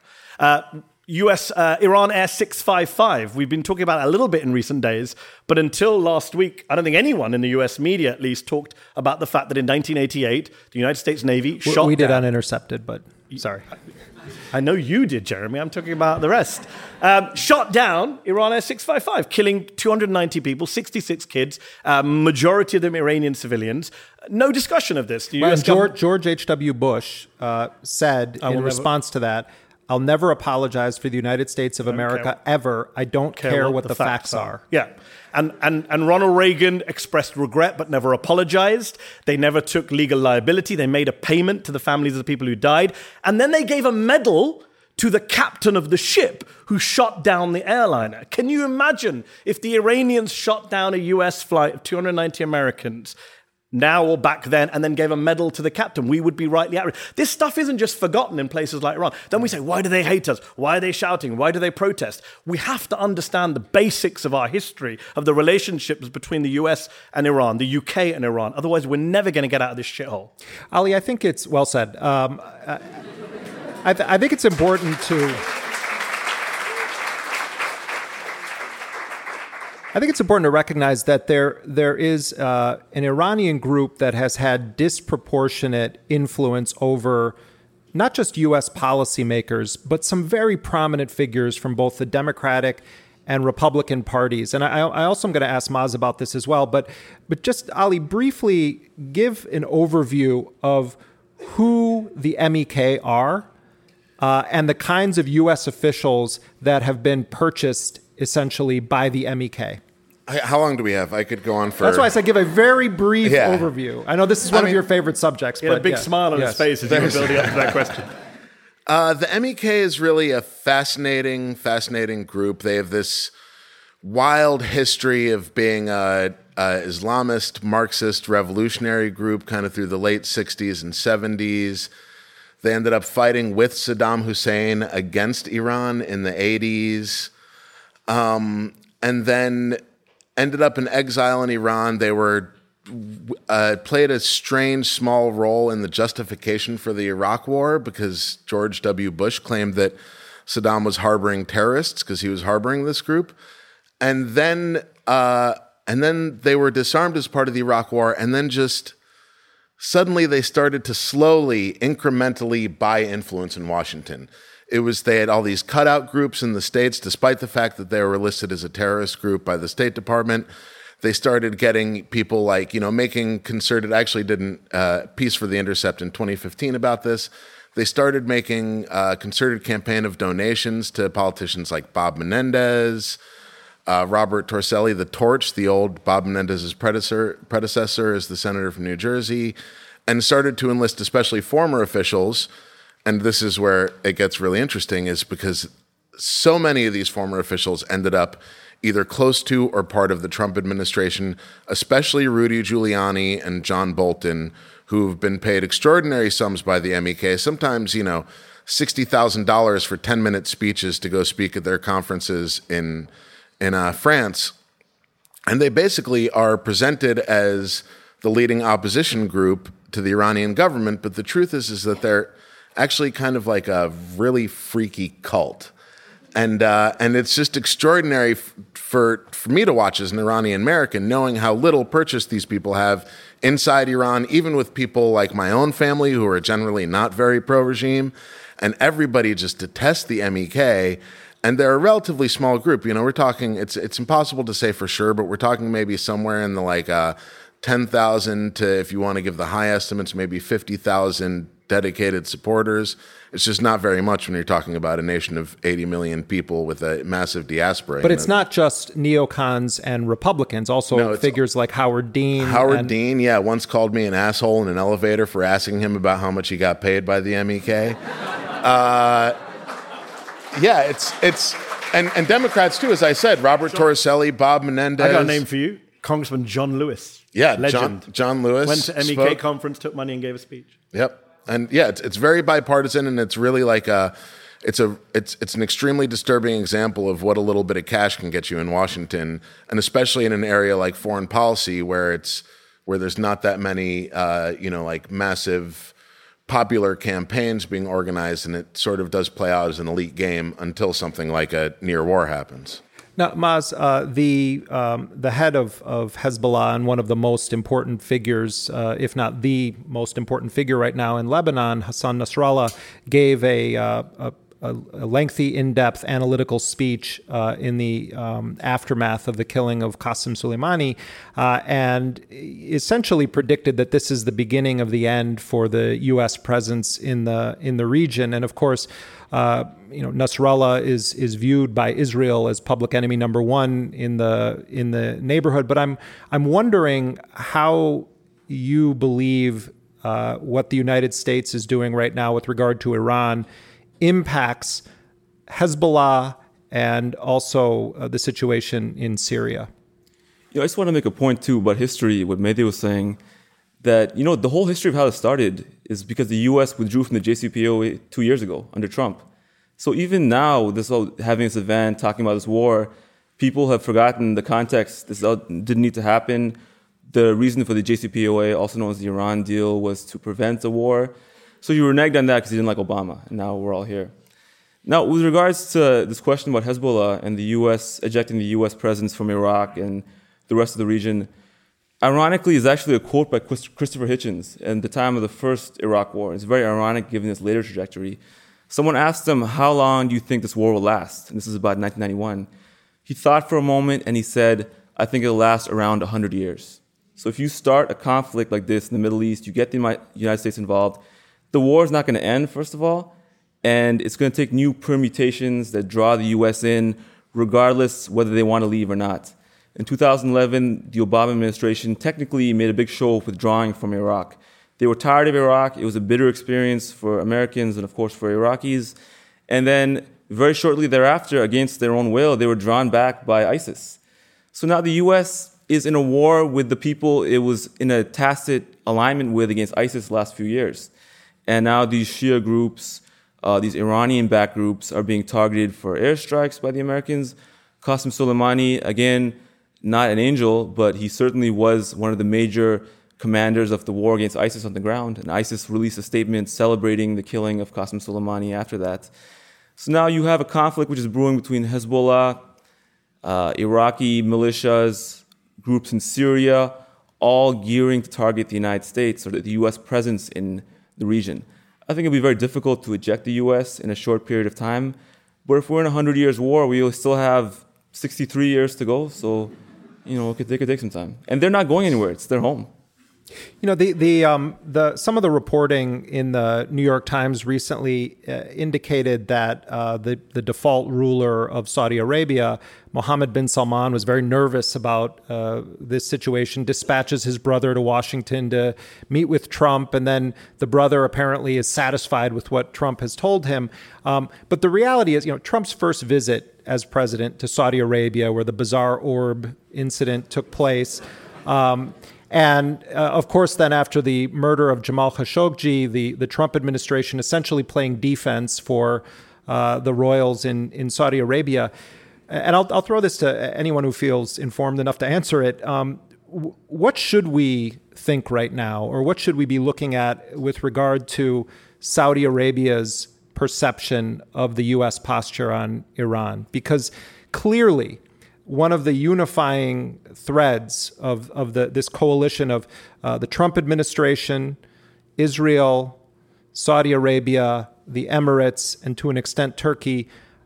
Iran Air 655. We've been talking about it a little bit in recent days, but until last week, I don't think anyone in the US media, at least, talked about the fact that in 1988, the United States Navy shot down... We did on Intercepted, but sorry. I know you did, Jeremy. I'm talking about the rest. Shot down Iran Air 655, killing 290 people, 66 kids, majority of them Iranian civilians. No discussion of this. George H.W. Bush said in response to that, I'll never apologize for the United States of America ever. I don't care what the facts are. Yeah. And Ronald Reagan expressed regret but never apologized. They never took legal liability. They made a payment to the families of the people who died. And then they gave a medal to the captain of the ship who shot down the airliner. Can you imagine if the Iranians shot down a US flight of 290 Americans now or back then, and then gave a medal to the captain? We would be rightly outraged. This stuff isn't just forgotten in places like Iran. Then we say, why do they hate us? Why are they shouting? Why do they protest? We have to understand the basics of our history, of the relationships between the US and Iran, the UK and Iran. Otherwise, we're never going to get out of this shithole. Ali, I think it's well said. I think it's important to... I think it's important to recognize that there is an Iranian group that has had disproportionate influence over not just U.S. policymakers, but some very prominent figures from both the Democratic and Republican parties. And I also am going to ask Maz about this as well. But just, Ali, briefly give an overview of who the MEK are and the kinds of U.S. officials that have been purchased essentially by the MEK. How long do we have? I could go on for... That's why I said give a very brief overview. I know this is one of your favorite subjects. He had a big smile on his face as he was building up to that question. The MEK is really a fascinating group. They have this wild history of being a Islamist, Marxist, revolutionary group kind of through the late 60s and 70s. They ended up fighting with Saddam Hussein against Iran in the 80s, and then ended up in exile in Iran. They were played a strange small role in the justification for the Iraq War because George W. Bush claimed that Saddam was harboring terrorists because he was harboring this group. And then they were disarmed as part of the Iraq War, and then just suddenly they started to slowly, incrementally buy influence in Washington. They had all these cutout groups in the States, despite the fact that they were listed as a terrorist group by the State Department. They started getting people like, making concerted, actually did a piece for The Intercept in 2015 about this. They started making a concerted campaign of donations to politicians like Bob Menendez, Robert Torselli, the Torch, the old Bob Menendez's predecessor as the senator from New Jersey, and started to enlist especially former officials. And this is where it gets really interesting, is because so many of these former officials ended up either close to or part of the Trump administration, especially Rudy Giuliani and John Bolton, who've been paid extraordinary sums by the MEK, sometimes, $60,000 for 10-minute speeches to go speak at their conferences in France. And they basically are presented as the leading opposition group to the Iranian government, but the truth is that they're actually kind of like a really freaky cult. And it's just extraordinary for me to watch as an Iranian American, knowing how little purchase these people have inside Iran, even with people like my own family who are generally not very pro-regime. And everybody just detests the MEK. And they're a relatively small group. We're talking, it's impossible to say for sure, but we're talking maybe somewhere in the 10,000 to, if you want to give the high estimates, maybe 50,000 dedicated supporters. It's just not very much when you're talking about a nation of 80 million people with a massive diaspora. But it's not just neocons and Republicans, also figures like Howard Dean. Howard Dean, once called me an asshole in an elevator for asking him about how much he got paid by the MEK. And Democrats too, as I said, Robert Torricelli, Bob Menendez. I got a name for you, Congressman John Lewis. Yeah, legend. John Lewis went to MEK conference, took money, and gave a speech. Yep. And it's very bipartisan, and it's really like it's an extremely disturbing example of what a little bit of cash can get you in Washington, and especially in an area like foreign policy where there's not that many massive popular campaigns being organized, and it sort of does play out as an elite game until something like a near war happens. Now, Maz, the head of Hezbollah and one of the most important figures, if not the most important figure right now in Lebanon, Hassan Nasrallah, gave a lengthy, in-depth analytical speech in the aftermath of the killing of Qasem Soleimani, and essentially predicted that this is the beginning of the end for the U.S. presence in the region. And of course, Nasrallah is viewed by Israel as public enemy number one in the neighborhood. But I'm wondering how you believe what the United States is doing right now with regard to Iran impacts Hezbollah and also the situation in Syria. I just want to make a point too about history. What Mehdi was saying, that the whole history of how it started is because the U.S. withdrew from the JCPOA 2 years ago under Trump. So even now, having this event, talking about this war, people have forgotten the context. This didn't need to happen. The reason for the JCPOA, also known as the Iran deal, was to prevent the war. So you reneged on that because you didn't like Obama, and now we're all here. Now, with regards to this question about Hezbollah and the U.S. ejecting the U.S. presence from Iraq and the rest of the region, ironically, is actually a quote by Christopher Hitchens at the time of the first Iraq war. It's very ironic given its later trajectory. Someone asked him, how long do you think this war will last? And this is about 1991. He thought for a moment and he said, I think it'll last around 100 years. So if you start a conflict like this in the Middle East, you get the United States involved, the war is not going to end, first of all, and it's going to take new permutations that draw the U.S. in, regardless whether they want to leave or not. In 2011, the Obama administration technically made a big show of withdrawing from Iraq. They were tired of Iraq. It was a bitter experience for Americans and, of course, for Iraqis. And then very shortly thereafter, against their own will, they were drawn back by ISIS. So now the U.S. is in a war with the people it was in a tacit alignment with against ISIS the last few years. And now these Shia groups, these Iranian-backed groups, are being targeted for airstrikes by the Americans. Qasem Soleimani, again, not an angel, but he certainly was one of the major commanders of the war against ISIS on the ground. And ISIS released a statement celebrating the killing of Qasem Soleimani after that. So now you have a conflict which is brewing between Hezbollah, Iraqi militias, groups in Syria, all gearing to target the United States or the U.S. presence in the region. I think it'll be very difficult to eject the U.S. in a short period of time. But if we're in a 100 years war, we'll still have 63 years to go. So, they could take some time. And they're not going anywhere. It's their home. Some of the reporting in the New York Times recently indicated that the default ruler of Saudi Arabia, Mohammed bin Salman, was very nervous about this situation, dispatches his brother to Washington to meet with Trump, and then the brother apparently is satisfied with what Trump has told him. But the reality is, Trump's first visit as president to Saudi Arabia, where the Bazaar Orb incident took place, and of course, then after the murder of Jamal Khashoggi, the Trump administration essentially playing defense for the royals in Saudi Arabia. And I'll throw this to anyone who feels informed enough to answer it. What should we think right now, or what should we be looking at with regard to Saudi Arabia's perception of the U.S. posture on Iran? Because clearly, one of the unifying threads of this coalition of the Trump administration, Israel, Saudi Arabia, the Emirates, and to an extent Turkey,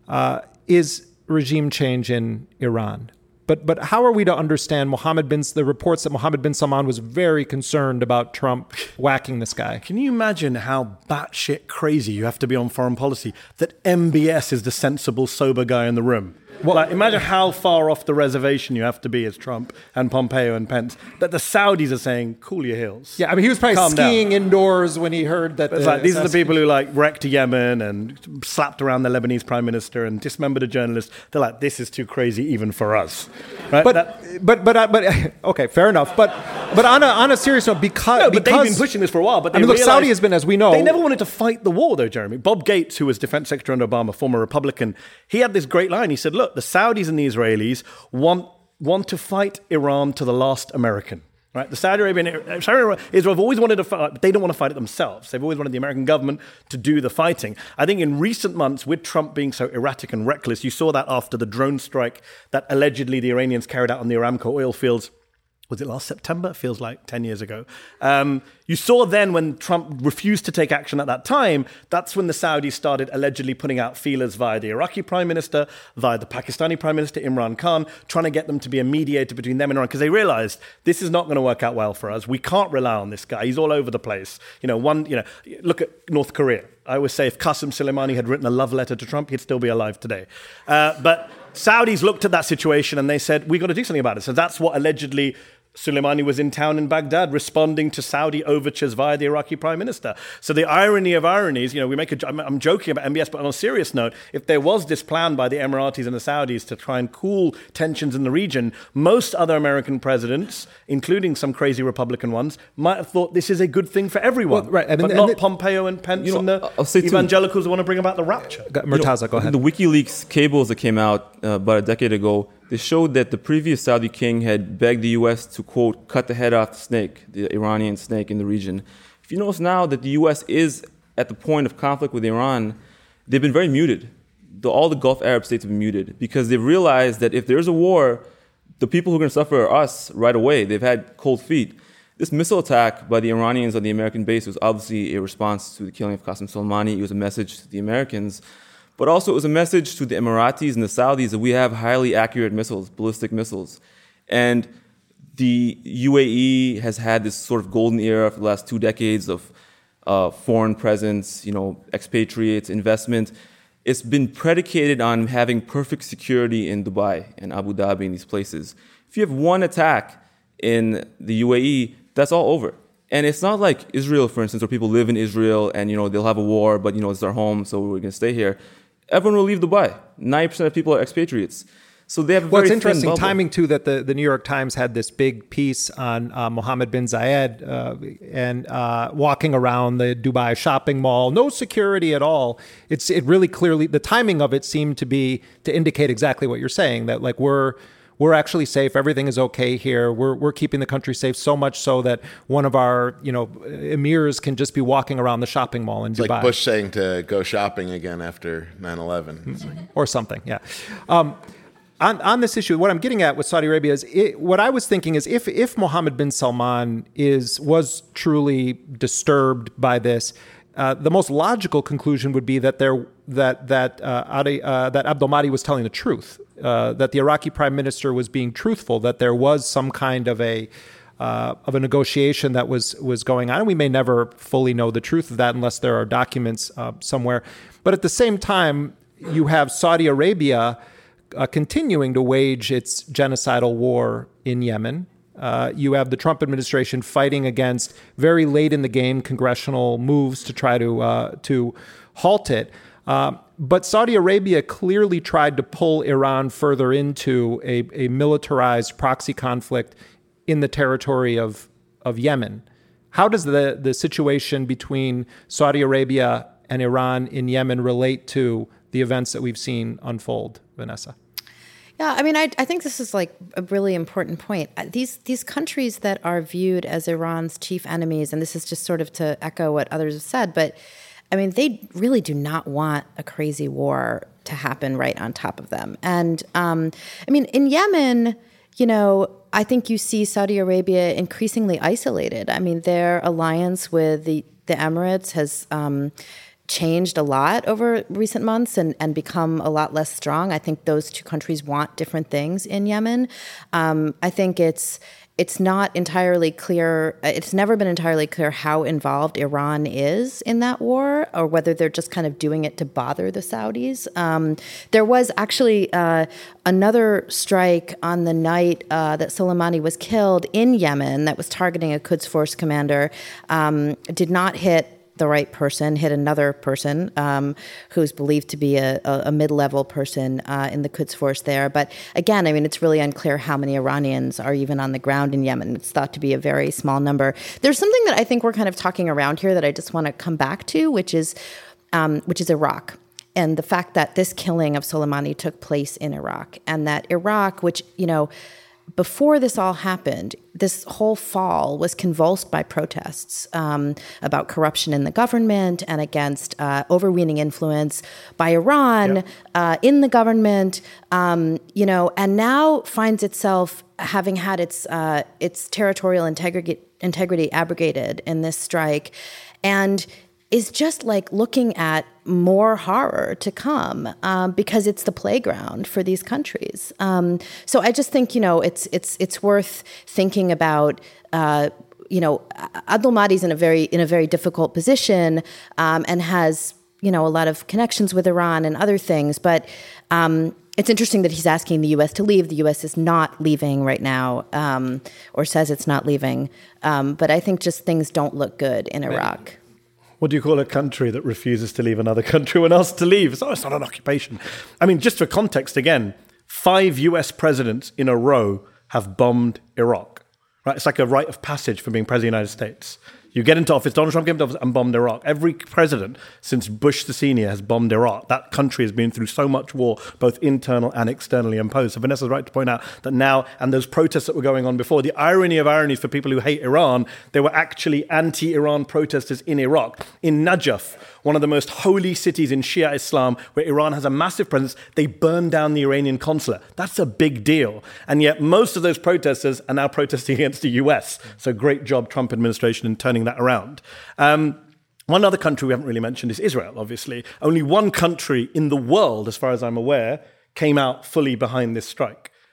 is regime change in Iran. But how are we to understand the reports that Mohammed bin Salman was very concerned about Trump whacking this guy? Can you imagine how batshit crazy you have to be on foreign policy that MBS is the sensible, sober guy in the room? Well, imagine how far off the reservation you have to be as Trump and Pompeo and Pence that the Saudis are saying, cool your heels. Yeah, I mean, he was probably skiing indoors when he heard that. These are the people who wrecked Yemen and slapped around the Lebanese prime minister and dismembered a journalist. They're like, this is too crazy even for us. Right? But okay, fair enough. But on a serious note, because they've been pushing this for a while. But Saudi has been, as we know, they never wanted to fight the war, though, Jeremy. Bob Gates, who was Defense Secretary under Obama, former Republican, he had this great line. He said, look, the Saudis and the Israelis want to fight Iran to the last American. Right? The Saudi Arabia and Israel have always wanted to fight, but they don't want to fight it themselves. They've always wanted the American government to do the fighting. I think in recent months, with Trump being so erratic and reckless, you saw that after the drone strike that allegedly the Iranians carried out on the Aramco oil fields. Was it last September? It feels like 10 years ago. You saw then when Trump refused to take action at that time, that's when the Saudis started allegedly putting out feelers via the Iraqi prime minister, via the Pakistani prime minister, Imran Khan, trying to get them to be a mediator between them and Iran, because they realized this is not going to work out well for us. We can't rely on this guy. He's all over the place. Look at North Korea. I always say if Qasem Soleimani had written a love letter to Trump, he'd still be alive today. But Saudis looked at that situation and they said, we got to do something about it. So that's what allegedly Soleimani was in town in Baghdad responding to Saudi overtures via the Iraqi prime minister. So the irony of ironies, I'm joking about MBS, but on a serious note, if there was this plan by the Emiratis and the Saudis to try and cool tensions in the region, most other American presidents, including some crazy Republican ones, might have thought this is a good thing for everyone. Well, right. But not Pompeo and Pence and the evangelicals who want to bring about the rapture. Murtaza, go ahead. The WikiLeaks cables that came out about a decade ago, they showed that the previous Saudi king had begged the U.S. to, quote, cut the head off the snake, the Iranian snake in the region. If you notice now that the U.S. is at the point of conflict with Iran, they've been very muted. All the Gulf Arab states have been muted because they've realized that if there's a war, the people who are going to suffer are us right away. They've had cold feet. This missile attack by the Iranians on the American base was obviously a response to the killing of Qasem Soleimani. It was a message to the Americans. But also it was a message to the Emiratis and the Saudis that we have highly accurate missiles, ballistic missiles. And the UAE has had this sort of golden era for the last 2 decades of foreign presence, expatriates, investment. It's been predicated on having perfect security in Dubai and Abu Dhabi and these places. If you have one attack in the UAE, that's all over. And it's not like Israel, for instance, where people live in Israel and, they'll have a war, but, it's their home, so we're going to stay here. Everyone will leave Dubai. 90% of people are expatriates. So they have a very it's interesting thin bubble. timing, too, that the New York Times had this big piece on Mohammed bin Zayed and walking around the Dubai shopping mall, no security at all. It really clearly, the timing of it seemed to indicate exactly what you're saying, that like we're actually safe. Everything is okay here. We're keeping the country safe, so much so that one of our, emirs can just be walking around the shopping mall in Dubai. It's like Bush saying to go shopping again after 9/11. Or something, yeah. On this issue, what I'm getting at with Saudi Arabia is, what I was thinking is if Mohammed bin Salman was truly disturbed by this, the most logical conclusion would be that that Abdul Mahdi was telling the truth, that the Iraqi prime minister was being truthful, that there was some kind of a negotiation that was going on. And we may never fully know the truth of that unless there are documents somewhere. But at the same time, you have Saudi Arabia continuing to wage its genocidal war in Yemen. You have the Trump administration fighting against, very late in the game, congressional moves to try to halt it. But Saudi Arabia clearly tried to pull Iran further into a militarized proxy conflict in the territory of Yemen. How does the situation between Saudi Arabia and Iran in Yemen relate to the events that we've seen unfold, Vanessa? Yeah, I mean, I think this is like a really important point. These countries that are viewed as Iran's chief enemies, and this is just sort of to echo what others have said, but I mean, they really do not want a crazy war to happen right on top of them. And I mean, in Yemen, I think you see Saudi Arabia increasingly isolated. I mean, their alliance with the Emirates has changed a lot over recent months and become a lot less strong. I think those two countries want different things in Yemen. I think it's not entirely clear. It's never been entirely clear how involved Iran is in that war, or whether they're just kind of doing it to bother the Saudis. There was actually another strike on the night that Soleimani was killed in Yemen that was targeting a Quds Force commander. Did not hit the right person, hit another person who's believed to be a mid-level person in the Quds Force there. But again, I mean, it's really unclear how many Iranians are even on the ground in Yemen. It's thought to be a very small number. There's something that I think we're kind of talking around here that I just want to come back to, which is Iraq. And the fact that this killing of Soleimani took place in Iraq, and that Iraq, which, before this all happened, this whole fall was convulsed by protests about corruption in the government and against overweening influence by Iran in the government, and now finds itself having had its territorial integrity abrogated in this strike, and is just like looking at more horror to come because it's the playground for these countries. So I just think it's worth thinking about. Abdul Mahdi's in a very difficult position and has a lot of connections with Iran and other things, but. It's interesting that he's asking the U.S. to leave. The U.S. is not leaving right now, or says it's not leaving. But I think just things don't look good in Iraq. What do you call a country that refuses to leave another country when asked to leave? It's not an occupation. I mean, just for context again, 5 US presidents in a row have bombed Iraq. Right? It's like a rite of passage for being president of the United States. You get into office, Donald Trump came into office and bombed Iraq. Every president since Bush the senior has bombed Iraq. That country has been through so much war, both internal and externally imposed. So Vanessa's right to point out that now, and those protests that were going on before, the irony of ironies for people who hate Iran, there were actually anti-Iran protesters in Iraq. In Najaf, one of the most holy cities in Shia Islam, where Iran has a massive presence, they burned down the Iranian consulate. That's a big deal. And yet most of those protesters are now protesting against the US. So great job, Trump administration, in turning that around. One other country we haven't really mentioned is Israel, obviously. Only one country in the world, as far as I'm aware, came out fully behind this strike.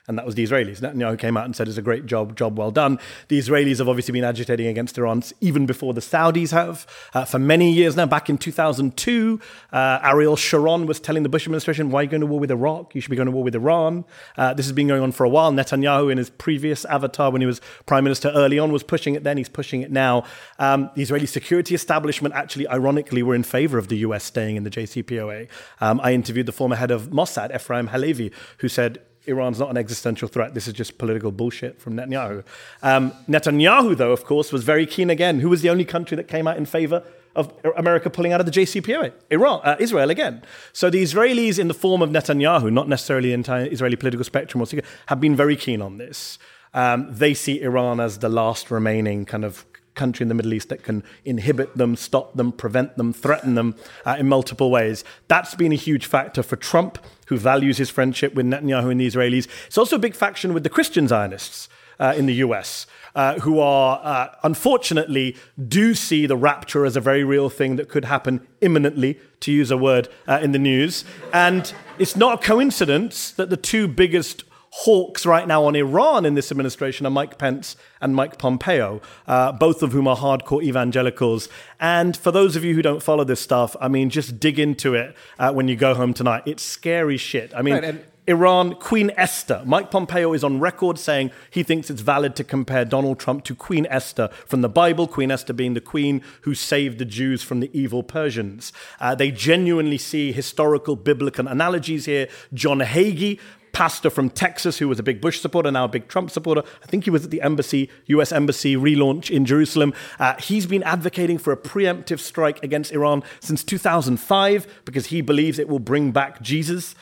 And that was the Israelis. Netanyahu came out and said it's a great job well done. The Israelis have obviously been agitating against Iran even before the Saudis have. For many years now, back in 2002, Ariel Sharon was telling the Bush administration, why are you going to war with Iraq? You should be going to war with Iran. This has been going on for a while. Netanyahu, in his previous avatar, when he was prime minister early on, was pushing it then. He's pushing it now. The Israeli security establishment actually, ironically, were in favor of the US staying in the JCPOA. I interviewed the former head of Mossad, Ephraim Halevi, who said, Iran's not an existential threat. This is just political bullshit from Netanyahu. Netanyahu, though, of course, was very keen again. Who was the only country that came out in favor of America pulling out of the JCPOA? Israel again. So the Israelis, in the form of Netanyahu, not necessarily the entire Israeli political spectrum, have been very keen on this. They see Iran as the last remaining kind of country in the Middle East that can inhibit them, stop them, prevent them, threaten them in multiple ways. That's been a huge factor for Trump, who values his friendship with Netanyahu and the Israelis. It's also a big faction with the Christian Zionists in the US, who are, unfortunately, do see the rapture as a very real thing that could happen imminently, to use a word in the news. And it's not a coincidence that the two biggest hawks right now on Iran in this administration are Mike Pence and Mike Pompeo, both of whom are hardcore evangelicals. And for those of you who don't follow this stuff, I mean, just dig into it when you go home tonight. It's scary shit. I mean, Iran, Queen Esther. Mike Pompeo is on record saying he thinks it's valid to compare Donald Trump to Queen Esther from the Bible, Queen Esther being the queen who saved the Jews from the evil Persians. They genuinely see historical biblical analogies here. John Hagee, pastor from Texas who was a big Bush supporter, now a big Trump supporter. I think he was at the embassy, US embassy relaunch in Jerusalem. He's been advocating for a preemptive strike against Iran since 2005 because he believes it will bring back Jesus.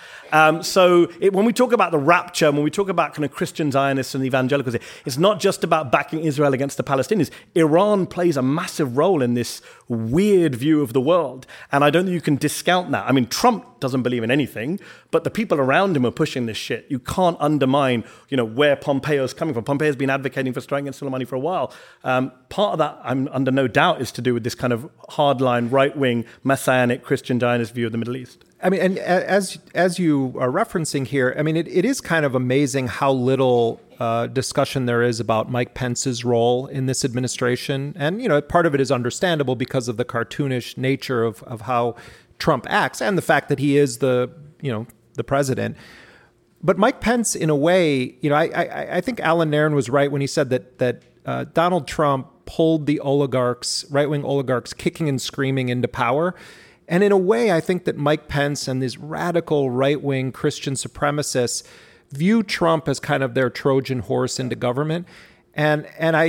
When we talk about the rapture, when we talk about kind of Christian Zionists and evangelicals, it's not just about backing Israel against the Palestinians. Iran plays a massive role in this weird view of the world. And I don't think you can discount that. I mean, Trump doesn't believe in anything, but the people around him are pushing this shit. You can't undermine, where Pompeo's coming from. Pompeo's been advocating for striking against Soleimani for a while. Part of that, I'm under no doubt, is to do with this kind of hardline, right-wing, messianic Christian Zionist view of the Middle East. I mean, and as you are referencing here, I mean, it is kind of amazing how little discussion there is about Mike Pence's role in this administration. And, part of it is understandable because of the cartoonish nature of how Trump acts and the fact that he is the president. But Mike Pence, in a way, I think Alan Nairn was right when he said that Donald Trump pulled the oligarchs, right-wing oligarchs, kicking and screaming into power. And in a way, I think that Mike Pence and these radical right-wing Christian supremacists view Trump as kind of their Trojan horse into government. And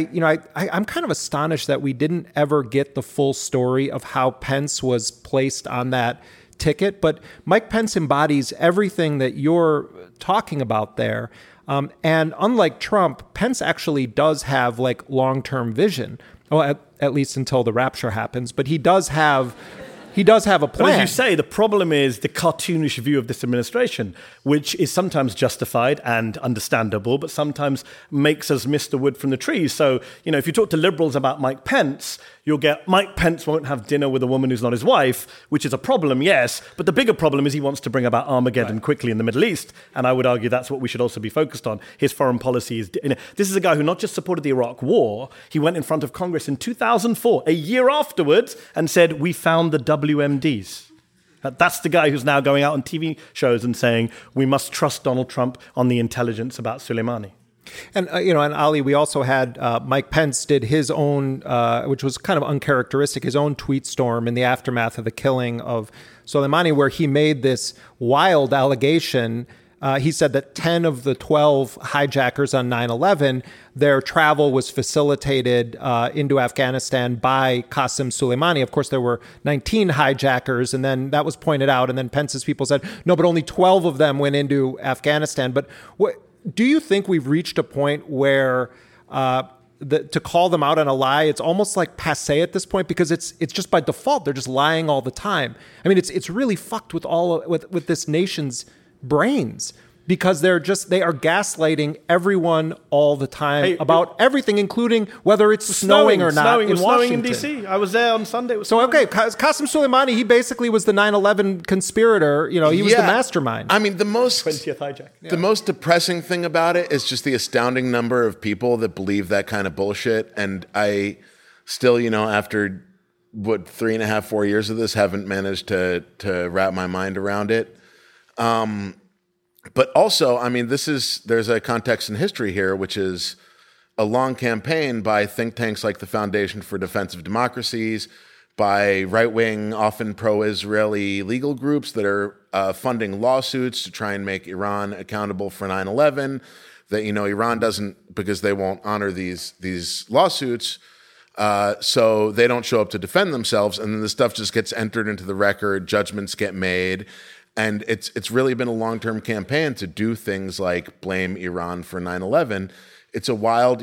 I'm kind of astonished that we didn't ever get the full story of how Pence was placed on that ticket. But Mike Pence embodies everything that you're talking about there. And unlike Trump, Pence actually does have like long-term vision. Well, at least until the rapture happens. But he does have a plan. But as you say, the problem is the cartoonish view of this administration, which is sometimes justified and understandable, but sometimes makes us miss the wood from the trees. So, if you talk to liberals about Mike Pence, you'll get Mike Pence won't have dinner with a woman who's not his wife, which is a problem, yes. But the bigger problem is he wants to bring about Armageddon quickly in the Middle East. And I would argue that's what we should also be focused on. His foreign policy is... This is a guy who not just supported the Iraq War, he went in front of Congress in 2004, a year afterwards, and said, we found the WMDs. That's the guy who's now going out on TV shows and saying, we must trust Donald Trump on the intelligence about Soleimani. And, and Ali, we also had Mike Pence did his own, which was kind of uncharacteristic, his own tweet storm in the aftermath of the killing of Soleimani, where he made this wild allegation. He said that 10 of the 12 hijackers on 9/11, their travel was facilitated into Afghanistan by Qasem Soleimani. Of course, there were 19 hijackers, and then that was pointed out. And then Pence's people said, no, but only 12 of them went into Afghanistan. But do you think we've reached a point where to call them out on a lie, it's almost like passé at this point because it's just by default they're just lying all the time? I mean, it's really fucked with with this nation's brains. because they are gaslighting everyone all the time about everything, including whether it's snowing or not in Washington. Snowing in D.C. I was there on Sunday. Qasem Soleimani, he basically was the 9/11 conspirator. He was the mastermind. I mean, the most 20th hijack. The most depressing thing about it is just the astounding number of people that believe that kind of bullshit. And I still, after 3.5, 4 years of this, haven't managed to wrap my mind around it. But also, I mean, there's a context in history here, which is a long campaign by think tanks like the Foundation for Defense of Democracies, by right-wing, often pro-Israeli legal groups that are funding lawsuits to try and make Iran accountable for 9/11. That, Iran doesn't, because they won't honor these lawsuits, so they don't show up to defend themselves, and then the stuff just gets entered into the record, judgments get made. And it's really been a long-term campaign to do things like blame Iran for 9/11. It's a wild,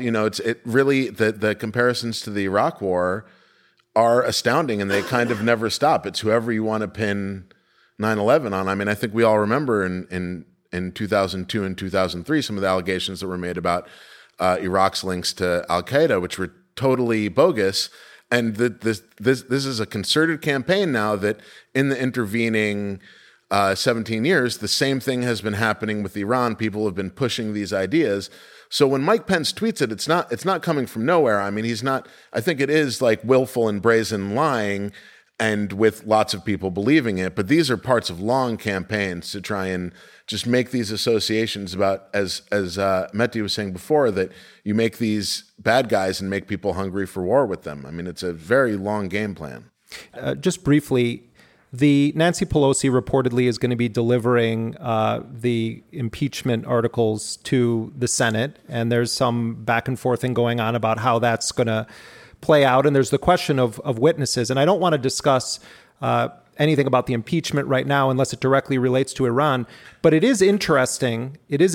the comparisons to the Iraq War are astounding, and they kind of never stop. It's whoever you want to pin 9/11 on. I mean, I think we all remember in 2002 and 2003 some of the allegations that were made about Iraq's links to Al-Qaeda, which were totally bogus. And this is a concerted campaign now that in the intervening 17 years, the same thing has been happening with Iran. People have been pushing these ideas. So when Mike Pence tweets it, it's not coming from nowhere. I mean, I think it is like willful and brazen lying, and with lots of people believing it. But these are parts of long campaigns to try and just make these associations about, as Mehdi was saying before, that you make these bad guys and make people hungry for war with them. I mean, it's a very long game plan. Just briefly, the Nancy Pelosi reportedly is going to be delivering the impeachment articles to the Senate, and there's some back and forthing going on about how that's going to play out. And there's the question of witnesses. And I don't want to discuss anything about the impeachment right now unless it directly relates to Iran. But it is interesting.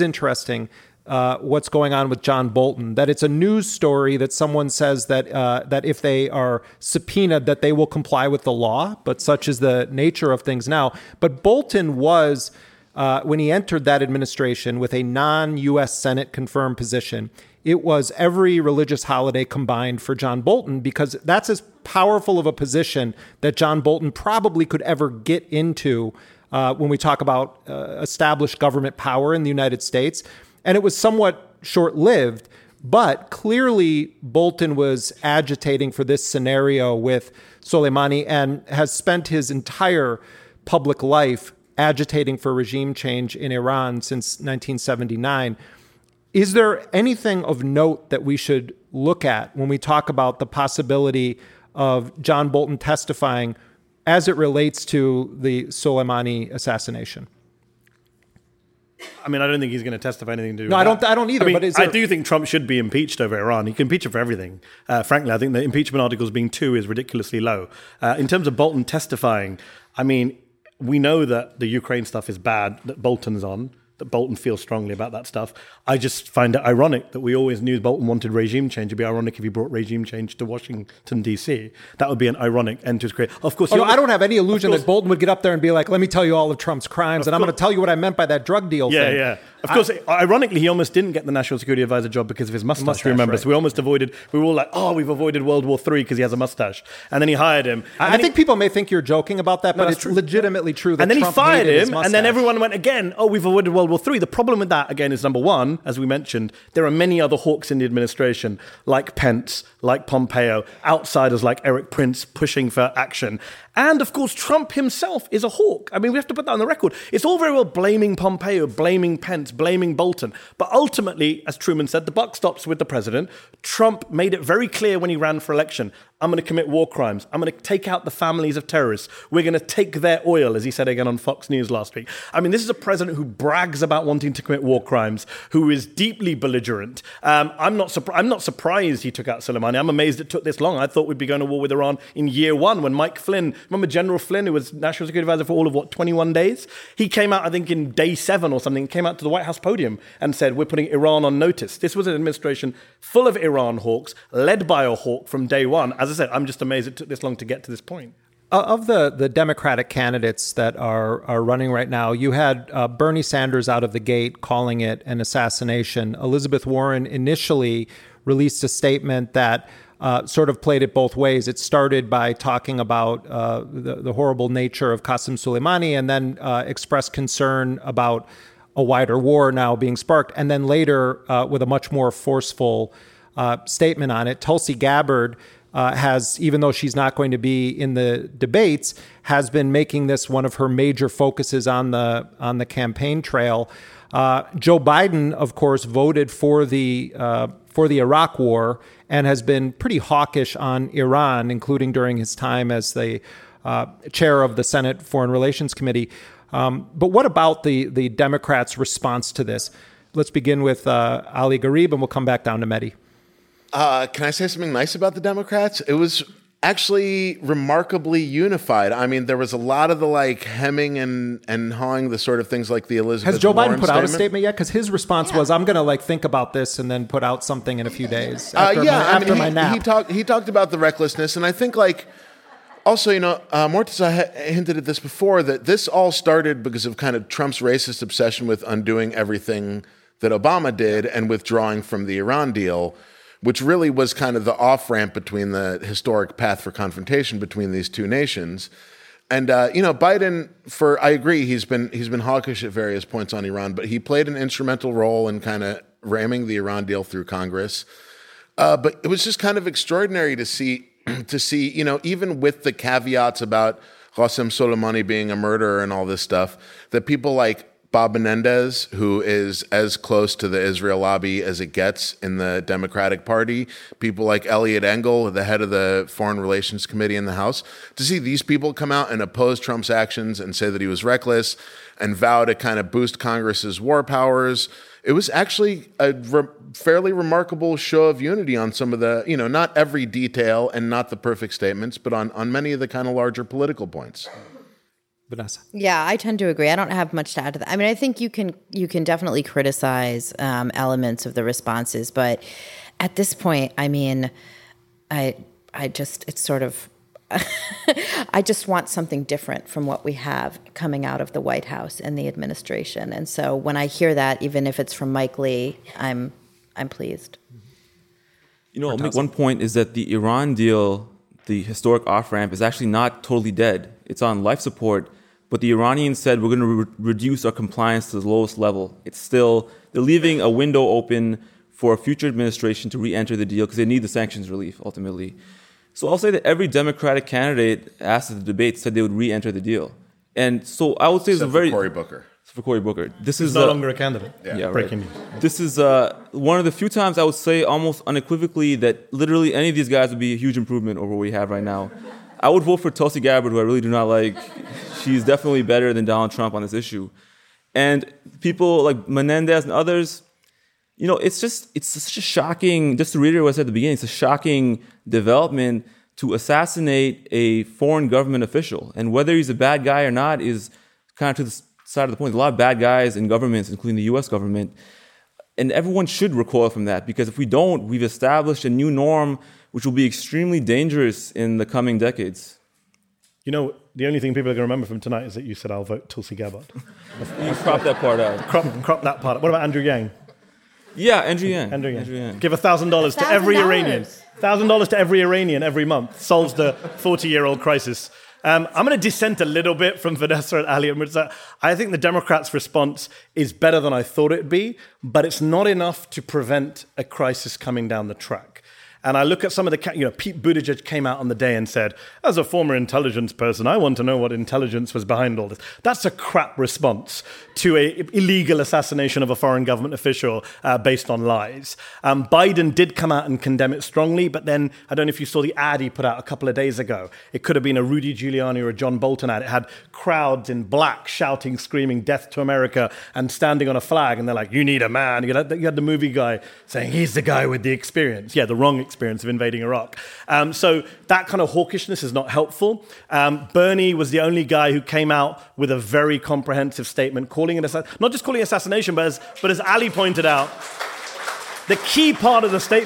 What's going on with John Bolton, that it's a news story that someone says that if they are subpoenaed, that they will comply with the law, but such is the nature of things now. But Bolton was, when he entered that administration with a non-U.S. Senate confirmed position, it was every religious holiday combined for John Bolton, because that's as powerful of a position that John Bolton probably could ever get into when we talk about established government power in the United States. And it was somewhat short-lived, but clearly Bolton was agitating for this scenario with Soleimani and has spent his entire public life agitating for regime change in Iran since 1979. Is there anything of note that we should look at when we talk about the possibility of John Bolton testifying as it relates to the Soleimani assassination? I mean, I don't think he's going to testify anything to do with that. I don't either. I mean, but I do think Trump should be impeached over Iran. He can impeach him for everything. Frankly, I think the impeachment articles being 2 is ridiculously low. In terms of Bolton testifying, I mean, we know that the Ukraine stuff is bad, that Bolton's on, that Bolton feels strongly about that stuff. I just find it ironic that we always knew Bolton wanted regime change. It'd be ironic if he brought regime change to Washington, D.C. That would be an ironic end to his career. Of course, I don't have any illusion that Bolton would get up there and be like, let me tell you all of Trump's crimes, and I'm going to tell you what I meant by that drug deal thing. Yeah. Of course, ironically, he almost didn't get the National Security Advisor job because of his mustache, remember? Right. So we were all like, we've avoided World War III because he has a mustache. And then he hired him. I think people may think you're joking about that, but it's legitimately true that and then Trump he fired him, and then everyone went again, we've avoided World War III. The problem with that, again, is number one, as we mentioned, there are many other hawks in the administration, like Pence, like Pompeo, outsiders like Eric Prince pushing for action. And, of course, Trump himself is a hawk. I mean, we have to put that on the record. It's all very well blaming Pompeo, blaming Pence, blaming Bolton. But ultimately, as Truman said, the buck stops with the president. Trump made it very clear when he ran for election, I'm going to commit war crimes. I'm going to take out the families of terrorists. We're going to take their oil, as he said again on Fox News last week. I mean, this is a president who brags about wanting to commit war crimes, who is deeply belligerent. I'm not surprised he took out Soleimani. I'm amazed it took this long. I thought we'd be going to war with Iran in year one when Mike Flynn, remember General Flynn, who was National Security Advisor for all of, 21 days? He came out, I think, in day 7 or something, came out to the White House podium and said, we're putting Iran on notice. This was an administration full of Iran hawks, led by a hawk from day one. As I said, I'm just amazed it took this long to get to this point. Of the Democratic candidates that are running right now, you had Bernie Sanders out of the gate calling it an assassination. Elizabeth Warren initially released a statement that sort of played it both ways. It started by talking about the horrible nature of Qasem Soleimani, and then expressed concern about a wider war now being sparked. And then later, with a much more forceful statement on it, Tulsi Gabbard has, even though she's not going to be in the debates, has been making this one of her major focuses on the campaign trail. Joe Biden, of course, voted for the Iraq War and has been pretty hawkish on Iran, including during his time as the chair of the Senate Foreign Relations Committee. But what about the Democrats' response to this? Let's begin with Ali Gharib, and we'll come back down to Mehdi. Can I say something nice about the Democrats? It was actually remarkably unified. I mean, there was a lot of the hemming and hawing, the sort of things like the Elizabeth Has Joe Warren Biden put out a statement yet? Because his response was, "I'm going to think about this and then put out something in a few days after my nap." He talked about the recklessness, and I think also, Mortaza hinted at this before, that this all started because of kind of Trump's racist obsession with undoing everything that Obama did and withdrawing from the Iran deal, which really was kind of the off-ramp between the historic path for confrontation between these two nations. And, Biden, I agree, he's been hawkish at various points on Iran, but he played an instrumental role in kind of ramming the Iran deal through Congress. But it was just kind of extraordinary to see, even with the caveats about Qasem Soleimani being a murderer and all this stuff, that people like Bob Menendez, who is as close to the Israel lobby as it gets in the Democratic Party, people like Eliot Engel, the head of the Foreign Relations Committee in the House, to see these people come out and oppose Trump's actions and say that he was reckless and vow to kind of boost Congress's war powers. It was actually a fairly remarkable show of unity on some of the, not every detail and not the perfect statements, but on many of the kind of larger political points. Vanessa. Yeah, I tend to agree. I don't have much to add to that. I mean, I think you can definitely criticize elements of the responses, but at this point, I mean, I just want something different from what we have coming out of the White House and the administration. And so when I hear that, even if it's from Mike Lee, I'm pleased. I'll make one point is that the Iran deal, the historic off-ramp, is actually not totally dead. It's on life support, but the Iranians said we're going to reduce our compliance to the lowest level. They're leaving a window open for a future administration to re-enter the deal because they need the sanctions relief, ultimately. So I'll say that every Democratic candidate asked at the debate said they would re-enter the deal. And so I would say it's a very... Cory Booker. For Cory Booker. This is no longer a candidate. Yeah, breaking news. This is one of the few times I would say almost unequivocally that literally any of these guys would be a huge improvement over what we have right now. I would vote for Tulsi Gabbard, who I really do not like. She's definitely better than Donald Trump on this issue. And people like Menendez and others, it's such a shocking, just to reiterate what I said at the beginning, it's a shocking development to assassinate a foreign government official. And whether he's a bad guy or not is kind of to the side of the point. There's a lot of bad guys in governments, including the U.S. government. And everyone should recoil from that, because if we don't, we've established a new norm which will be extremely dangerous in the coming decades. The only thing people are going to remember from tonight is that you said, "I'll vote Tulsi Gabbard." You crop that part out. Crop that part out. What about Andrew Yang? Yeah, Andrew Yang. Give $1,000 to every Iranian. $1,000 to every Iranian every month solves the 40-year-old crisis. I'm going to dissent a little bit from Vanessa and Ali and Mirza. I think the Democrats' response is better than I thought it'd be, but it's not enough to prevent a crisis coming down the track. And I look at some of the, Pete Buttigieg came out on the day and said, as a former intelligence person, I want to know what intelligence was behind all this. That's a crap response to an illegal assassination of a foreign government official based on lies. Biden did come out and condemn it strongly, but then I don't know if you saw the ad he put out a couple of days ago. It could have been a Rudy Giuliani or a John Bolton ad. It had crowds in black shouting, screaming, "Death to America," and standing on a flag. And they're like, "You need a man." You had the movie guy saying, "He's the guy with the experience." Yeah, the wrong experience of invading Iraq. So that kind of hawkishness is not helpful. Bernie was the only guy who came out with a very comprehensive statement calling it not just calling it assassination, but as Ali pointed out, the key part of the statement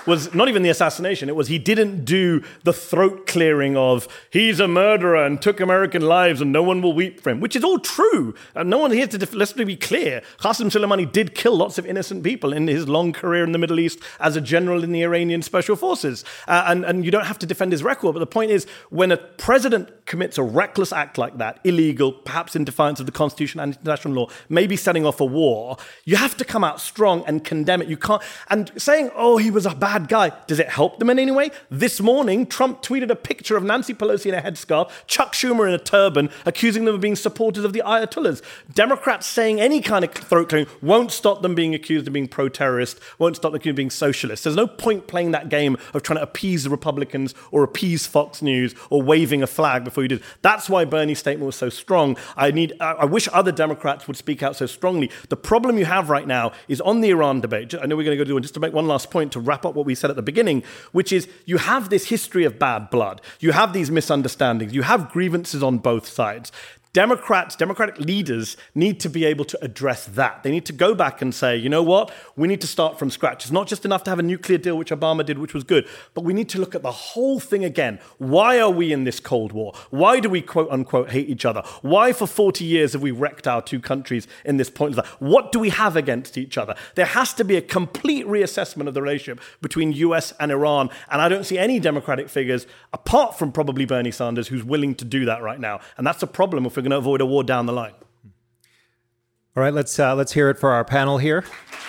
was not even the assassination. It was he didn't do the throat clearing of he's a murderer and took American lives and no one will weep for him, which is all true. And no one here let's be clear. Qasem Soleimani did kill lots of innocent people in his long career in the Middle East as a general in the Iranian special forces. And you don't have to defend his record. But the point is, when a president commits a reckless act like that, illegal, perhaps in defiance of the Constitution and international law, maybe setting off a war, you have to come out strong and condemn it. You can't. And saying, oh, he was a bad guy, does it help them in any way? This morning, Trump tweeted a picture of Nancy Pelosi in a headscarf, Chuck Schumer in a turban, accusing them of being supporters of the Ayatollahs. Democrats saying any kind of throat clearing won't stop them being accused of being pro-terrorist, won't stop them accused of being socialist. There's no point playing that game of trying to appease the Republicans or appease Fox News or waving a flag before you do. That's why Bernie's statement was so strong. I wish other Democrats would speak out so strongly. The problem you have right now is on the Iran debate. I know we're going to go do it, just to make one last point to wrap up what we said at the beginning, which is you have this history of bad blood. You have these misunderstandings. You have grievances on both sides. Democratic leaders need to be able to address that. They need to go back and say, you know what? We need to start from scratch. It's not just enough to have a nuclear deal, which Obama did, which was good, but we need to look at the whole thing again. Why are we in this Cold War? Why do we, quote unquote, hate each other? Why for 40 years have we wrecked our two countries in this point? What do we have against each other? There has to be a complete reassessment of the relationship between US and Iran, and I don't see any Democratic figures, apart from probably Bernie Sanders, who's willing to do that right now. And that's a problem if we're going to avoid a war down the line. All right, let's hear it for our panel here.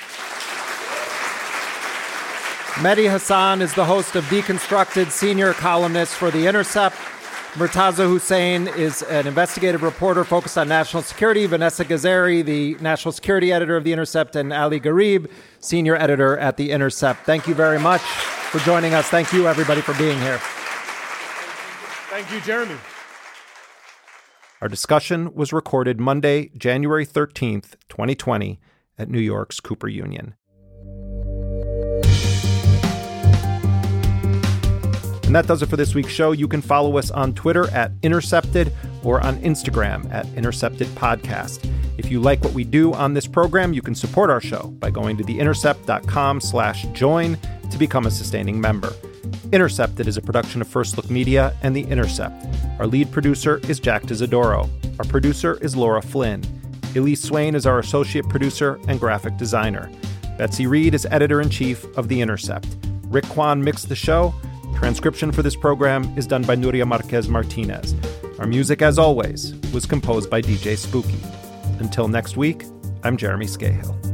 Mehdi Hasan is the host of Deconstructed, senior columnist for The Intercept. Murtaza Hussain is an investigative reporter focused on national security. Vanessa Gazzari, the national security editor of The Intercept, and Ali Gharib, senior editor at The Intercept. Thank you very much for joining us. Thank you, everybody, for being here. Thank you, Jeremy. Our discussion was recorded Monday, January 13th, 2020, at New York's Cooper Union. And that does it for this week's show. You can follow us on Twitter at Intercepted or on Instagram at Intercepted Podcast. If you like what we do on this program, you can support our show by going to theintercept.com/join to become a sustaining member. Intercepted is a production of First Look Media and The Intercept. Our lead producer is Jack D'Isidoro. Our producer is Laura Flynn. Elise Swain is our associate producer and graphic designer. Betsy Reed is editor-in-chief of The Intercept. Rick Kwan mixed the show. Transcription for this program is done by Nuria Marquez Martinez. Our music, as always, was composed by DJ Spooky. Until next week, I'm Jeremy Scahill.